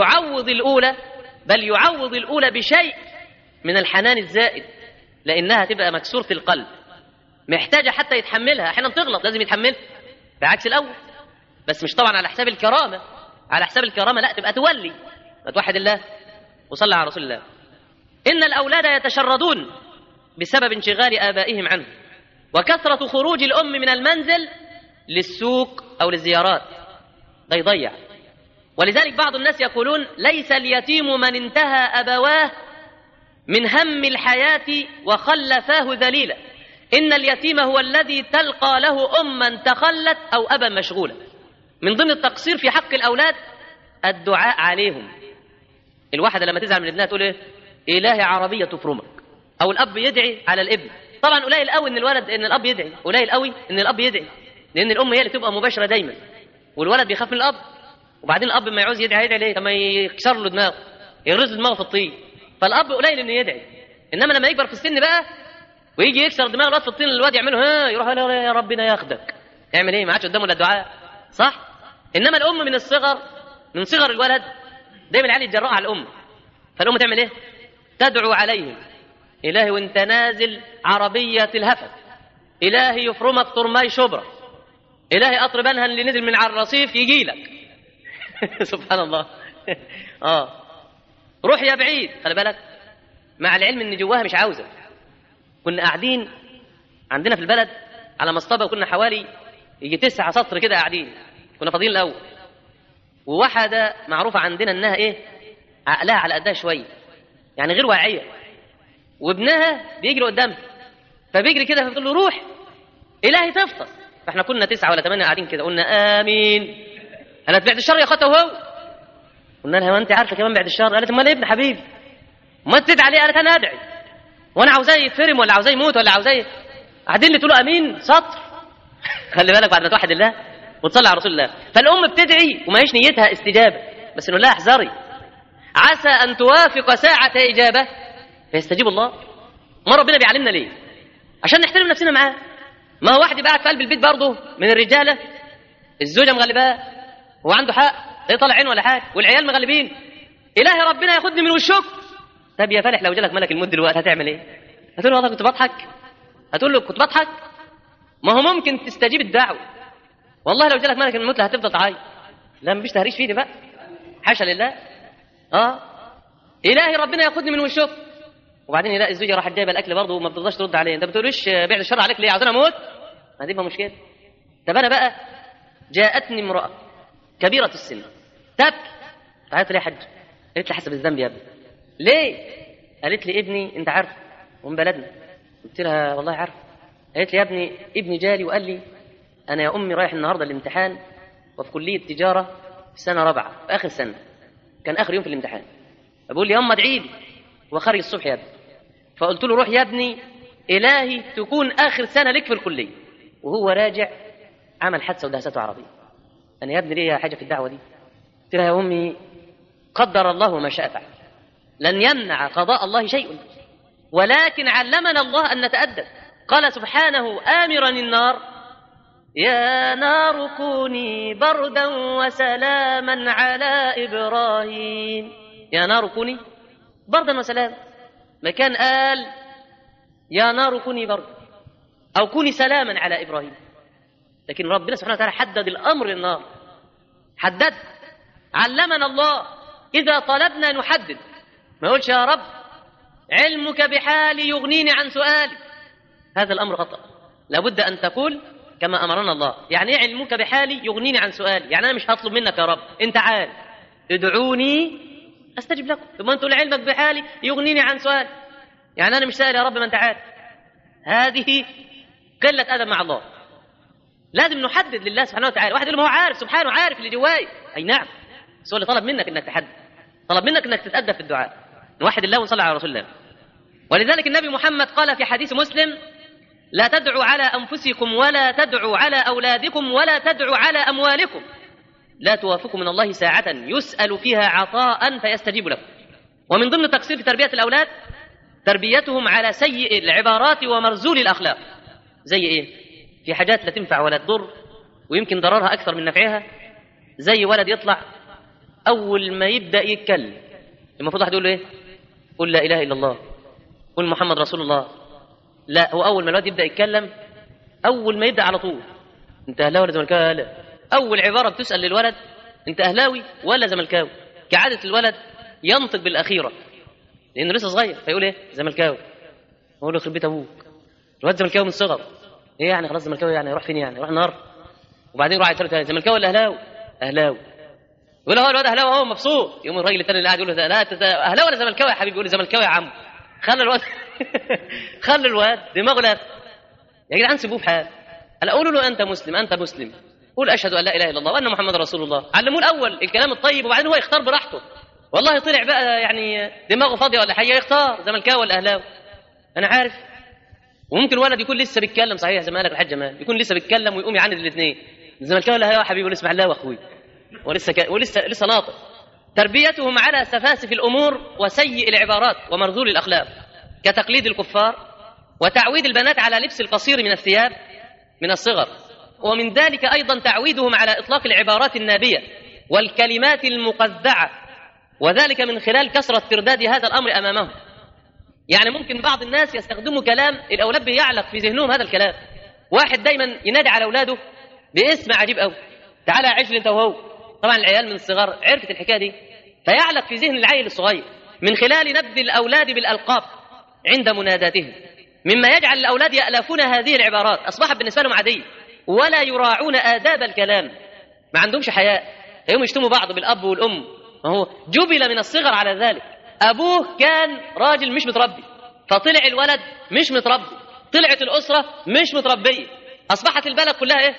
Speaker 1: يعوض الاولى بشيء من الحنان الزائد، لانها تبقى مكسوره القلب، محتاجه حتى يتحملها. احيانا تغلط لازم يتحملها بعكس الاول، بس مش طبعا على حساب الكرامه. على حساب الكرامه لا، تبقى تولي. ما توحد الله وصلى على رسول الله. ان الاولاد يتشردون بسبب انشغال آبائهم عنه، وكثرة خروج الأم من المنزل للسوق أو للزيارات، ده يضيع. ولذلك بعض الناس يقولون ليس اليتيم من انتهى أبواه من هم الحياة وخلفاه ذليلا، إن اليتيم هو الذي تلقى له أما تخلت أو أبا مشغولا. من ضمن التقصير في حق الأولاد الدعاء عليهم. الواحدة لما تزعل من ابنها تقول إيه؟ إلهي عربية تفرمك. او الاب يدعي على الابن. طبعا قليل قوي ان الاب يدعي، قليل قوي ان الاب يدعي، لان الام هي اللي تبقى مباشره دايما، والولد بيخاف من الاب. وبعدين الاب ما يعوز يدعي ليه؟ طب ما يكسر له دماغه، يغرز له دماغه في الطين. فالاب قليل انه يدعي. انما لما يكبر في السن بقى ويجي يكسر دماغ الواد في الطين، الواد يعمله يروح يا ربنا ياخدك، يعمل ايه؟ ما عادش قدامه الا الدعاء، صح؟ انما الام من صغر الولد دايما العيال يتجرأ على الام، فالام تعمل ايه؟ تدعو عليهم. إلهي وانت نازل عربية الهفت، إلهي يفرمك طرماي شبرا، إلهي أطربنها اللي نزل من على الرصيف يجي لك. سبحان الله. روح يا بعيد. خلي بالك، مع العلم ان جواها مش عاوزة. كنا قاعدين عندنا في البلد على مصطبة، وكنا حوالي يجي 9 سطر كده قاعدين، كنا فاضيين الاول، وواحده معروفه عندنا انها ايه، عقلها على قدها شويه، يعني غير واعيه، وابنها بيجري قدامها، فبيجري كده فبتقول له روح الهي تفطر. فاحنا كنا 9 ولا 8 قاعدين كده، قلنا امين. انا بعد الشر يا اخواتها وهو، قلنا لها وانت عارفه كمان بعد الشر؟ قالت امال ايه ابن حبيبي، ما تدعي عليه؟ قالت انا ادعي وانا عاوزاه يتفرم ولا عاوزاه يموت ولا عاوزاه، قاعدين اللي تقولوا امين سطر. خلي بالك بعد ما توحد الله وتصلي على رسول الله. فالام بتدعي وما هيش نيتها استجابه، بس نقول لها احذري، عسى ان توافق ساعه اجابه فيستجيب الله. ما ربنا بيعلمنا ليه؟ عشان نحترم نفسنا معاه. ما هو واحد يبقى قاعد في قلب البيت برضه من الرجاله، الزوجه مغلباه، هو عنده حق، لا طالع عين ولا حاجه، والعيال مغلبين، الهي ربنا ياخدني من وشك. طب يا فالح لو جالك ملك الموت دلوقتي هتعمل ايه؟ هتقول له والله كنت بضحك؟ هتقول له كنت بضحك؟ ما هو ممكن تستجيب الدعوه. والله لو جالك ملك الموت هتفضل تعيط. لا مفيش تهريج فيه بقى، حاشا لله. الهي ربنا ياخدني من وشك. وبعدين يلاقي الزوجه راحت جايبه الاكل برضه وما بترضاش ترد عليه، انت ما بتقوليش بعد الشر عليك ليه؟ عاوزاني اموت؟ ما دي مشكله. طب انا بقى جاءتني امراه كبيره السن تبكي، قالت لي يا حاج، قالت لي حسب الذنب يا ابني. ليه؟ قالت لي ابني انت عارف ومن بلدنا. قلت لها والله عارف. قالت لي يا ابني ابني جالي وقال لي انا يا امي رايح النهارده الامتحان وفي كليه تجاره في سنه رابعه في اخر سنه، كان اخر يوم في الامتحان، بقول لي يا اما ادعي لي وخارج الصبح يا ابني. فقلت له روح يا ابني الهي تكون اخر سنه لك في الكليه. وهو راجع عمل حادثه ودهسته عربيه. انا يا ابني ليه حاجه في الدعوه دي؟ قلت لها يا امي قدر الله ما شاء فعل، لن يمنع قضاء الله شيء، ولكن علمنا الله ان نتأدب. قال سبحانه آمرا النار يا نار كوني بردا وسلاما على إبراهيم. يا نار كوني بردا وسلاما، ما كان قال يا نار كوني بردا أو كوني سلاما على إبراهيم، لكن ربنا سبحانه وتعالى حدد الأمر للنار، حدد. علمنا الله إذا طلبنا نحدد، ما يقولش يا رب علمك بحالي يغنيني عن سؤالي، هذا الأمر خطأ. لابد أن تقول كما أمرنا الله. يعني إيه علمك بحالي يغنيني عن سؤالي؟ يعني أنا مش هطلب منك يا رب، أنت عارف، ادعوني أستجب لكم. ثم أنت تقول علمك بحالي يغنيني عن سؤالي، يعني أنا مش سائل يا رب ما أنت عارف. هذه قلة أدب مع الله. لازم نحدد لله سبحانه وتعالى. واحد يقول ما هو عارف، سبحانه عارف اللي جواي، أي نعم، بس هو اللي طلب منك أنك تحدد، طلب منك أنك تتأدب في الدعاء، نوحد الله ونصلي على رسول الله. ولذلك النبي محمد قال في حديث مسلم لا تدعوا على أنفسكم ولا تدعوا على أولادكم ولا تدعوا على أموالكم، لا توافقوا من الله ساعة يسأل فيها عطاء فيستجيب لكم. ومن ضمن تقصير في تربية الأولاد تربيتهم على سيء العبارات ومرزول الأخلاق. زي إيه؟ في حاجات لا تنفع ولا تضر ويمكن ضررها أكثر من نفعها. زي ولد يطلع أول ما يبدأ يتكلم المفروض واحد يقول له إيه؟ قل لا إله إلا الله، قل محمد رسول الله. لا، هو أول ما الولد يبدأ يتكلم، أول ما يبدأ على طول أنت أهلاوي ولا زملكاوي؟ لا، أول عبارة بتسأل للولد أنت أهلاوي ولا زملكاوي؟ كعادة الولد ينطق بالأخيرة لأنه لسه صغير، فيقول إيه؟ زملكاوي. أقول له يخرب بيت أبوك، الولد زملكاوي من الصغر. إيه يعني خلاص زملكاوي يعني يروح فين يعني؟ يروح النار. وبعدين يروح يسأله زملكاوي ولا أهلاوي؟ أهلاوي. يقول له هو الولد أهلاوي أهو مبسوط. يقوم الراجل الثاني اللي قاعد يقول له لا أهلاوي ولا زملكاوي يا حبيبي؟ يقول له زملكاوي يا عم. خلى الواد خلى الواد دماغه لا. يا جدعان سيبوه في حال. قال قولوا له انت مسلم، انت مسلم، قول اشهد ان لا اله الا الله وان محمد رسول الله. علموه الاول الكلام الطيب وبعدين هو يختار براحته. والله طلع بقى يعني دماغه فاضيه ولا حاجه يختار زملكاوي ولا اهلاوي. انا عارف. وممكن ولد يكون لسه بيتكلم صحيح زي ما قالك الحاج جمال، يكون لسه بيتكلم ويقوم يعاند الاثنين، الزملكاوي ولا اهلاوي يا حبيبي؟ اسمع الله واخوي، ولسه ناطق. تربيتهم على سفاسف الامور وسيء العبارات ومرذول الاخلاق، كتقليد الكفار وتعويد البنات على لبس القصير من الثياب من الصغر. ومن ذلك أيضا تعويدهم على إطلاق العبارات النابية والكلمات المقذعة، وذلك من خلال كثرة ترداد هذا الأمر أمامهم. يعني ممكن بعض الناس يستخدموا كلام الأولاد بيعلق في ذهنهم هذا الكلام. واحد دايما ينادي على أولاده باسم عجيب أوي، تعالى يا عجل أنت وهو. طبعا العيال من الصغر عرفت الحكاية دي، فيعلق في ذهن العيل الصغير من خلال نبذ الأولاد بالألقاب عند مناداتهم، مما يجعل الأولاد يألفون هذه العبارات، أصبحت بالنسبة لهم عادية ولا يراعون آداب الكلام. ما عندهمش حياء، يوم يشتموا بعض بالأب والأم. ما هو جبل من الصغر على ذلك. أبوه كان راجل مش متربي، فطلع الولد مش متربي، طلعت الأسرة مش متربية، أصبحت البلد كلها إيه؟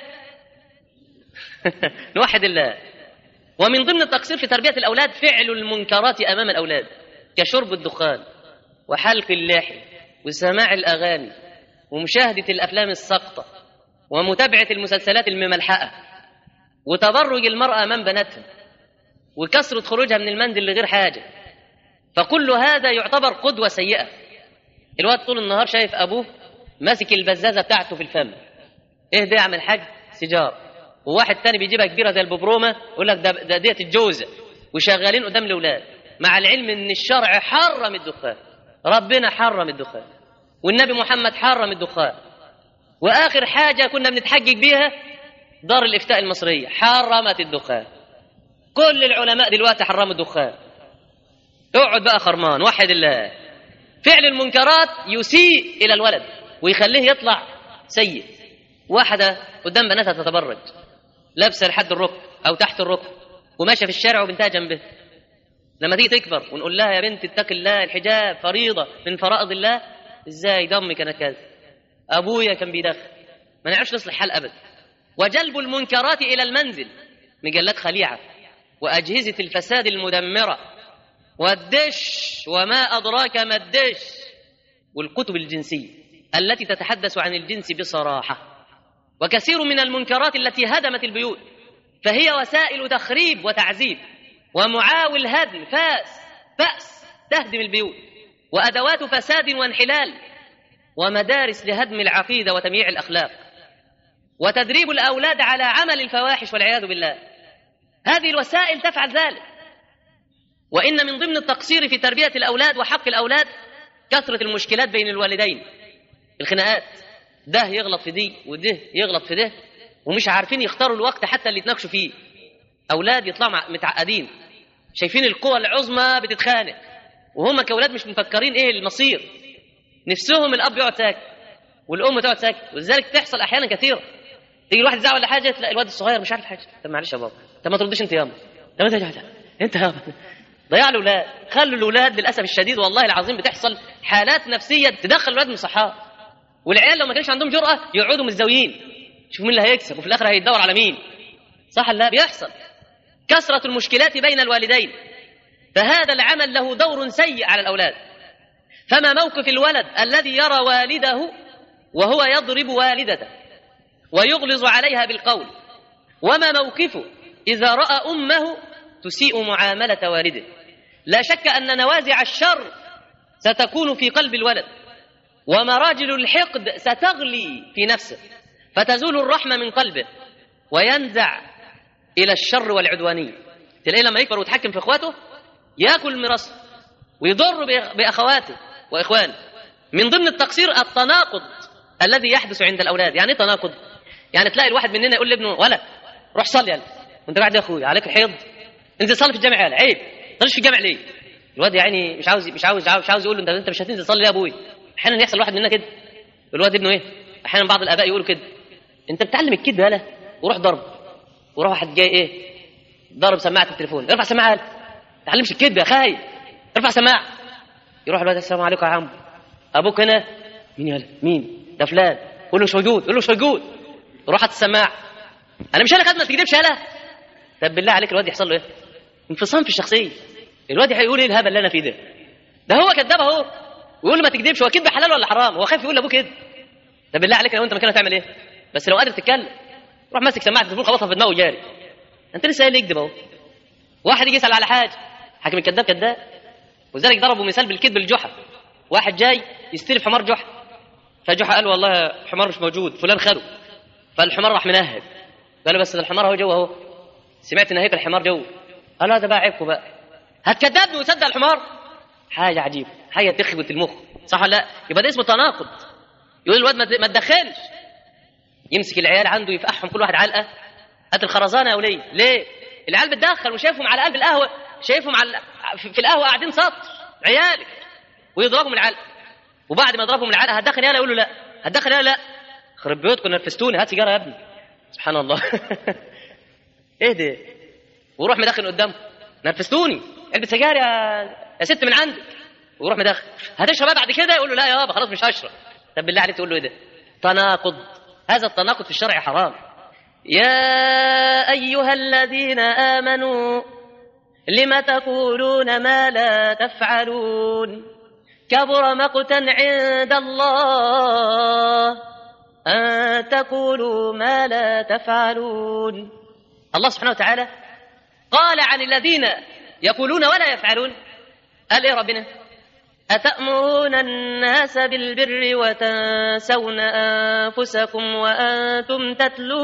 Speaker 1: نوحد الله. ومن ضمن التقصير في تربية الأولاد فعل المنكرات أمام الأولاد، كشرب الدخان وحلق اللحي وسماع الأغاني ومشاهدة الأفلام الساقطة ومتابعة المسلسلات المملحقة وتبرج المرأة أمام بناتها وكثرة خروجها من المنزل لغير حاجة. فكل هذا يعتبر قدوة سيئة. الواد طول النهار شايف أبوه ماسك البزازة بتاعته في الفم، إيه ده يعمل حاج؟ سيجار. وواحد تاني بيجيبها كبيرة زي الببرومة يقول لك ده ديت الجوزة، وشغالين قدام الأولاد، مع العلم إن الشرع حرم الدخان، ربنا حرم الدخان والنبي محمد حرم الدخان. وآخر حاجة كنا بنتحجج بيها دار الإفتاء المصرية حرمت الدخان. كل العلماء دلوقتي حرموا الدخان. اقعد بقى خرمان، وحد الله. فعل المنكرات يسيء إلى الولد ويخليه يطلع سيء. واحدة قدام بناتها تتبرج، لابسة لحد الركب أو تحت الركب، وماشية في الشارع وبنتها جنبها. لما تيجي تكبر ونقول لها يا بنت اتق الله، الحجاب فريضة من فرائض الله، ازاي دمك أنا كذا، أبويا كان بيدخل، ما نعرفش نصلح حال أبدا. وجلب المنكرات إلى المنزل، مجلات خليعة وأجهزة الفساد المدمرة والدش وما أدراك ما الدش، والكتب الجنسية التي تتحدث عن الجنس بصراحة. وكثير من المنكرات التي هدمت البيوت فهي وسائل تخريب وتعذيب ومعاول هدم فأس تهدم البيوت، وأدوات فساد وانحلال، ومدارس لهدم العقيدة وتمييع الأخلاق، وتدريب الأولاد على عمل الفواحش والعياذ بالله. هذه الوسائل تفعل ذلك. وإن من ضمن التقصير في تربية الأولاد وحق الأولاد كثرة المشكلات بين الوالدين، الخناقات، ده يغلط في دي وده يغلط في ده، ومش عارفين يختاروا الوقت حتى اللي يتناقشوا فيه. أولاد يطلعوا متعقدين، شايفين القوى العظمى بتتخانق، وهم كأولاد مش مفكرين إيه المصير. نفسهم الأب يقعد ساكت والأم تقعد ساكت، ولذلك تحصل أحيانا كثيرة. تيجي الواحد يزعل ولا حاجة، تلاقي الواد الصغير مش عارف حاجة. طب معلش يا بابا، طب ما تردش أنت ياما، طب أنت ياما. ضيع الأولاد، خلوا الأولاد للأسف الشديد والله العظيم بتحصل حالات نفسية تدخل الأولاد من صحاب. والعيال لو ما كانش عندهم جرأة يقعدوا متزاويين، شوف مين اللي هيكسب وفي الآخر هيدور على مين. صح لا بيحصل كثرة المشكلات بين الوالدين، فهذا العمل له دور سيء على الأولاد. فما موقف الولد الذي يرى والده وهو يضرب والدته ويغلظ عليها بالقول؟ وما موقفه إذا رأى أمه تسيء معاملة والده؟ لا شك أن نوازع الشر ستكون في قلب الولد، ومراجل الحقد ستغلي في نفسه، فتزول الرحمة من قلبه وينزع إلى الشر والعدوانية. تلاقيه لما يكبر ويتحكم في إخواته يأكل ميراثه ويضر بأخواته وإخوانه. من ضمن التقصير التناقض الذي يحدث عند الأولاد. يعني إيه تناقض؟ يعني تلاقي الواحد مننا يقول لابنه ولا روح صلي يلا، وانت قاعد يا اخويا عليك الحيض، انزل صلي في الجامع يلا، عيب صليش في الجامع ليه؟ الواد يعني مش عاوز يقول له انت مش هتنزل تصلي يا ابوي. احيانا يحصل واحد مننا كده، الواد ابنه ايه، احيانا بعض الاباء يقولوا كده، انت بتعلم الكذب يلا وروح ضرب، وروح واحد جاي ايه ضرب سماعه التليفون، ارفع سماعه يلا، ما تعلمش الكذب يا خاي، ارفع سماعه. يروح الواد السلام عليكم يا عم، ابوك هنا؟ مين يلا؟ مين ده؟ فلان. قول له مش موجود، قول له مش موجود. روح هات السماعه. انا مش انا خدمه ما تكذبش يلا. طب بالله عليك الواد يحصل له ايه؟ انفصام في الشخصيه. الواد هيقول ايه الهبل اللي انا فيه ده؟ ده هو كذاب اهو، ويقول ما تكذبش. هو كذب حلال ولا حرام؟ هو خايف يقول لابوه كده. طب بالله عليك لو انت مكانه تعمل ايه؟ بس لو قادر تتكلم روح ماسك سماعه التليفون خبطها في دماغه وجاري. انت لسه قايل يكذب اهو. واحد يجي يسال على حاجه، حاكم الكذاب كذاب. وذلك ضربوا مثال بالكذب الجحا. واحد جاي يستلف حمار جحا، فجحا قال والله حمار مش موجود، فلان خده. فالحمار راح منهب، قال له بس الحمار اهو جوه اهو، سمعت نهيك الحمار جوه. قال له ده بقى عيبكم بقى، هتكذبني وتصدق الحمار؟ حاجه عجيبه، حاجه تخبط المخ. صح ولا لا؟ يبقى ده اسمه تناقض. يقول الواد ما تدخلش، يمسك العيال عنده يفقعهم كل واحد علقه. هات الخرزانه يا وليه. ليه؟ العيال بتدخل وشايفهم على قلب القهوه، شايفهم في القهوه قاعدين سطر عيالك، ويضربهم العلقه. وبعد ما يضربهم العلقه هتدخل يالا، يقول له لا. هتدخل يالا لا. خرب بيوتكم نرفزتوني، هات سيجاره يا ابني. سبحان الله. اهدي، وروح مدخن قدامه. نرفزتوني، علبة سجاير يا ست من عندك، ويروح مدخن. هتشرب بعد كده؟ يقول له لا يابا خلاص مش هشرب. طب بالله عليك تقول له ايه ده؟ تناقض. هذا التناقض في الشرع حرام. يا أيها الذين آمنوا لم تقولون ما لا تفعلون كبر مقتا عند الله أن تقولوا ما لا تفعلون. الله سبحانه وتعالى قال عن الذين يقولون ولا يفعلون، قال ايه ربنا؟ أتأمرون الناس بالبر وتنسون أنفسكم وأنتم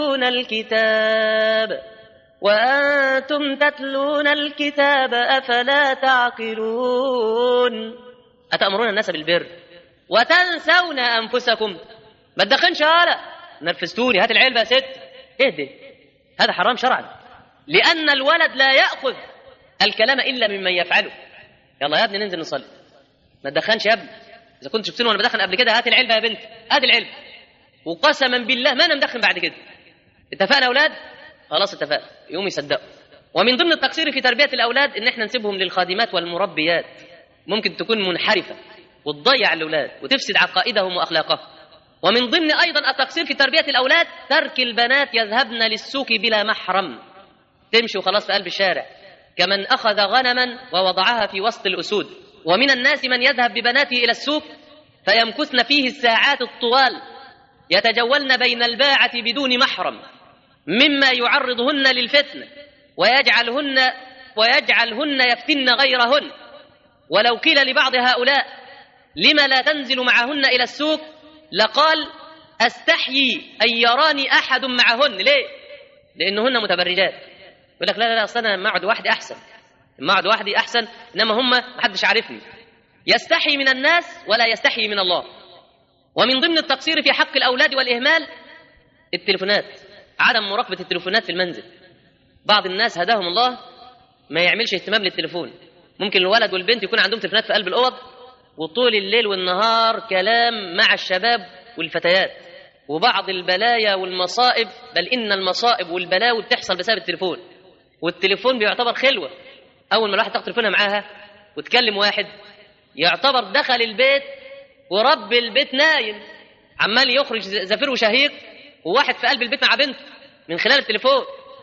Speaker 1: تتلون الكتاب أفلا تعقلون. أتأمرون الناس بالبر وتنسون أنفسكم. ما تدخنش هلا، نرفزتوني، هات العلبة يا ست، اهدي. هذا حرام شرعا، لأن الولد لا يأخذ الكلام إلا ممن يفعله. يلا يا ابني ننزل نصلي. ما تدخنش يا ابني، إذا كنت شفتني وأنا بدخن قبل كده هات العلبة يا بنت، هات العلبة. وقسما بالله ما أنا مدخن بعد كده. اتفقنا يا أولاد؟ خلاص اتفقنا. يوم يصدقوا. ومن ضمن التقصير في تربية الأولاد إن إحنا نسيبهم للخادمات والمربيات، ممكن تكون منحرفة وتضيع الأولاد وتفسد عقائدهم وأخلاقهم. ومن ضمن أيضا التقصير في تربية الأولاد ترك البنات يذهبن للسوق بلا محرم، تمشي وخلاص في قلب الشارع، كمن أخذ غنما ووضعها في وسط الأسود. ومن الناس من يذهب ببناته إلى السوق فيمكثن فيه الساعات الطوال يتجولن بين الباعة بدون محرم، مما يعرضهن للفتنة ويجعلهن يفتن غيرهن. ولو قيل لبعض هؤلاء لما لا تنزل معهن إلى السوق لقال أستحيي أن يراني أحد معهن. ليه؟ لأنهن متبرجات. يقول لك لا لا لا، أصل أنا لما أقعد وحدي أحسن، لما أقعد وحدي أحسن، إنما هم محدش عارفني. يستحي من الناس ولا يستحي من الله. ومن ضمن التقصير في حق الأولاد والإهمال التليفونات، عدم مراقبة التليفونات في المنزل. بعض الناس هداهم الله ما يعملش اهتمام للتليفون. ممكن الولد والبنت يكون عندهم تليفونات في قلب الأوض، وطول الليل والنهار كلام مع الشباب والفتيات، وبعض البلايا والمصائب، بل إن المصائب والبلاوي بتحصل بسبب التليفون. والتليفون بيعتبر خلوة. أول ما الواحد تاخد تليفونها معاها وتكلم واحد يعتبر دخل البيت ورب البيت نايم، عمال يخرج زفير وشهيق، وواحد في قلب البيت مع بنته من خلال التليفون،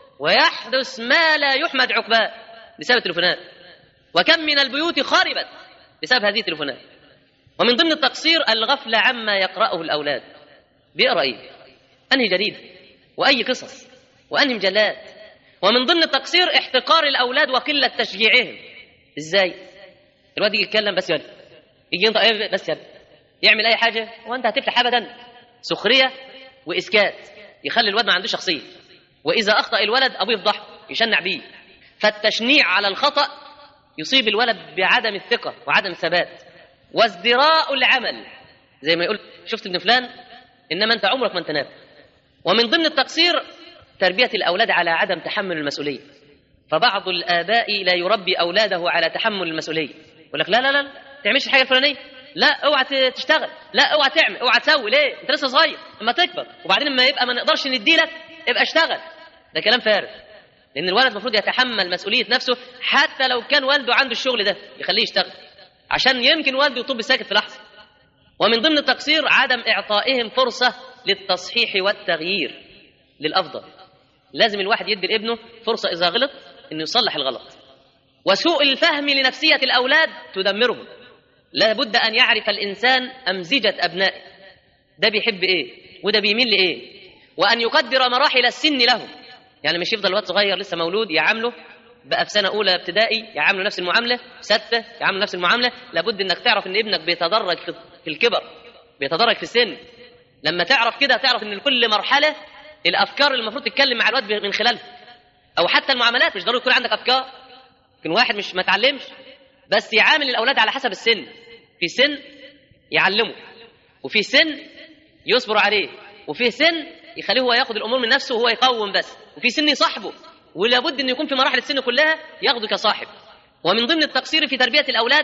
Speaker 1: ويحدث ما لا يحمد عقباه بسبب التليفونات. وكم من البيوت خربت بسبب هذه التليفونات. ومن ضمن التقصير الغفلة عما يقرأه الأولاد. بيقرأ إيه؟ أنهي جريدة؟ وأي قصص؟ وأنهي مجلات؟ ومن ضمن التقصير احتقار الأولاد وقلة تشجيعهم. إزاي؟ الواد يجي يتكلم بس يلا، يجي ينطق ايه بس يلا، يعمل أي حاجة وأنت هتفلح أبدا. سخرية وإسكات يخلي الواد ما عنده شخصية. وإذا أخطأ الولد أبوه يفضحه يشنع بيه. فالتشنيع على الخطأ يصيب الولد بعدم الثقة وعدم الثبات. وازدراء العمل، زي ما يقول شفت ابن فلان إنما أنت عمرك ما أنت نافع. ومن ضمن التقصير تربية الأولاد على عدم تحمل المسؤولية. فبعض الآباء لا يربي أولاده على تحمل المسؤولية. يقول لك لا لا لا تعملش الحاجة الفلانية، لا اوعى تشتغل، لا اوعى تعمل، اوعى تسوي. ليه؟ انت لسه صغير، اما تكبر وبعدين لما يبقى ما نقدرش نديلك ابقى اشتغل. ده كلام فارغ، لان الولد المفروض يتحمل مسؤولية نفسه. حتى لو كان والده عنده الشغل ده يخليه يشتغل، عشان يمكن والده يطب ساكت في لحظة. ومن ضمن التقصير عدم إعطائهم فرصة للتصحيح والتغيير للأفضل. لازم الواحد يدي لابنه فرصة إذا غلط إنه يصلح الغلط. وسوء الفهم لنفسية الأولاد تدمرهم. لا بد أن يعرف الإنسان أمزجة أبنائه، ده بيحب إيه وده بيميل لإيه، وأن يقدر مراحل السن له. يعني مش يفضل الواد صغير لسه مولود يعامله بقى في سنة أولى ابتدائي يعامله نفس المعاملة، ستة يعامله نفس المعاملة. لابد أنك تعرف أن ابنك بيتدرج في الكبر، بيتدرج في السن. لما تعرف كده تعرف أن لكل مرحلة الأفكار اللي المفروض تتكلم مع الواد من خلالها. أو حتى المعاملات، مش ضروري يكون عندك أفكار. يمكن واحد مش ما تعلمش بس يعامل الأولاد على حسب السن. في سن يعلمه، وفي سن يصبر عليه، وفي سن يخليه هو ياخد الأمور من نفسه وهو يقوم بس، وفي سن يصاحبه. ولابد أن يكون في مراحل السن كلها ياخده كصاحب. ومن ضمن التقصير في تربية الأولاد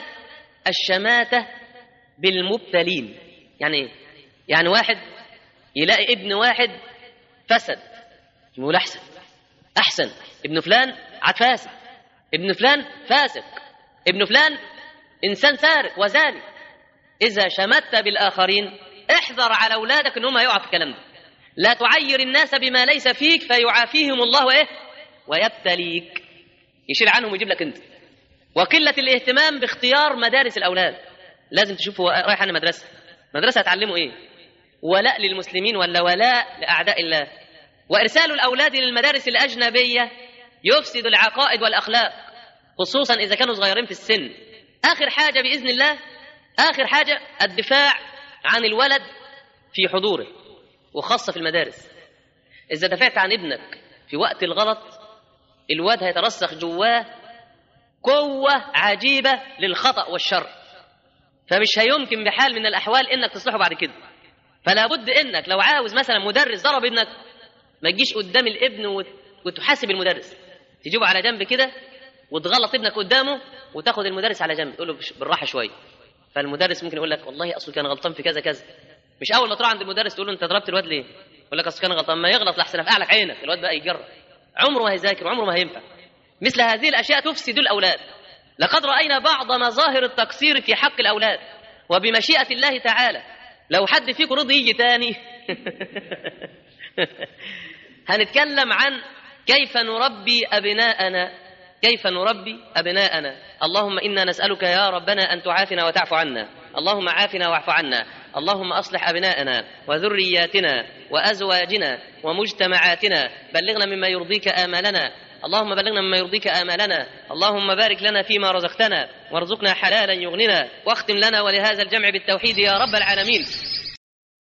Speaker 1: الشماتة بالمبتلين. يعني إيه؟ يعني واحد يلاقي ابن واحد فسد يقول أحسن، أحسن، ابن فلان عاد فاسق، ابن فلان فاسق، ابن فلان إنسان سارق وزاني. إذا شمت بالآخرين احذر على أولادك أنهم يقعوا في الكلام ده. لا تعير الناس بما ليس فيك فيعافيهم الله ويبتليك، يشيل عنهم ويجيب لك أنت. وقلة الاهتمام باختيار مدارس الأولاد. لازم تشوفوا رايح عن مدرسة هتعلموا إيه، ولاء للمسلمين ولا ولاء لأعداء الله. وإرسال الأولاد للمدارس الأجنبية يفسد العقائد والأخلاق، خصوصا إذا كانوا صغيرين في السن. آخر حاجة بإذن الله، آخر حاجة الدفاع عن الولد في حضوره، وخاصة في المدارس. إذا دفعت عن ابنك في وقت الغلط الواد هيترسخ جواه قوة عجيبة للخطأ والشر، فمش هيمكن بحال من الأحوال إنك تصلحه بعد كده. فلا بد إنك لو عاوز مثلا مدرس ضرب ابنك ما تجيش قدام الابن وتحاسب المدرس، تجيبه على جنب كده وتغلط ابنك قدامه وتاخد المدرس على جنب تقول له بالراحة شوية. فالمدرس ممكن يقول لك والله أصله كان غلطان في كذا كذا. مش أول ما تروح عند المدرس تقول له أنت ضربت الواد ليه؟ يقول لك أصله كان غلطان. ما يغلط لحسن أفقع لك عينك، الواد بقى يجرب، عمره ما هيذاكر وعمره ما هينفع. مثل هذه الأشياء تفسد الأولاد. لقد رأينا بعض مظاهر التقصير في حق الأولاد، وبمشيئة الله تعالى لو حد فيكم رضي يجي تاني هنتكلم عن كيف نربي أبناءنا، كيف نربي أبناءنا. اللهم إنا نسألك يا ربنا أن تعافنا وتعفو عنا، اللهم عافنا واعف عنا، اللهم أصلح أبناءنا وذرياتنا وأزواجنا ومجتمعاتنا، بلغنا مما يرضيك آمالنا، اللهم بلغنا مما يرضيك آمالنا، اللهم بارك لنا فيما رزقتنا وارزقنا حلالا يغننا، واختم لنا ولهذا الجمع بالتوحيد يا رب العالمين.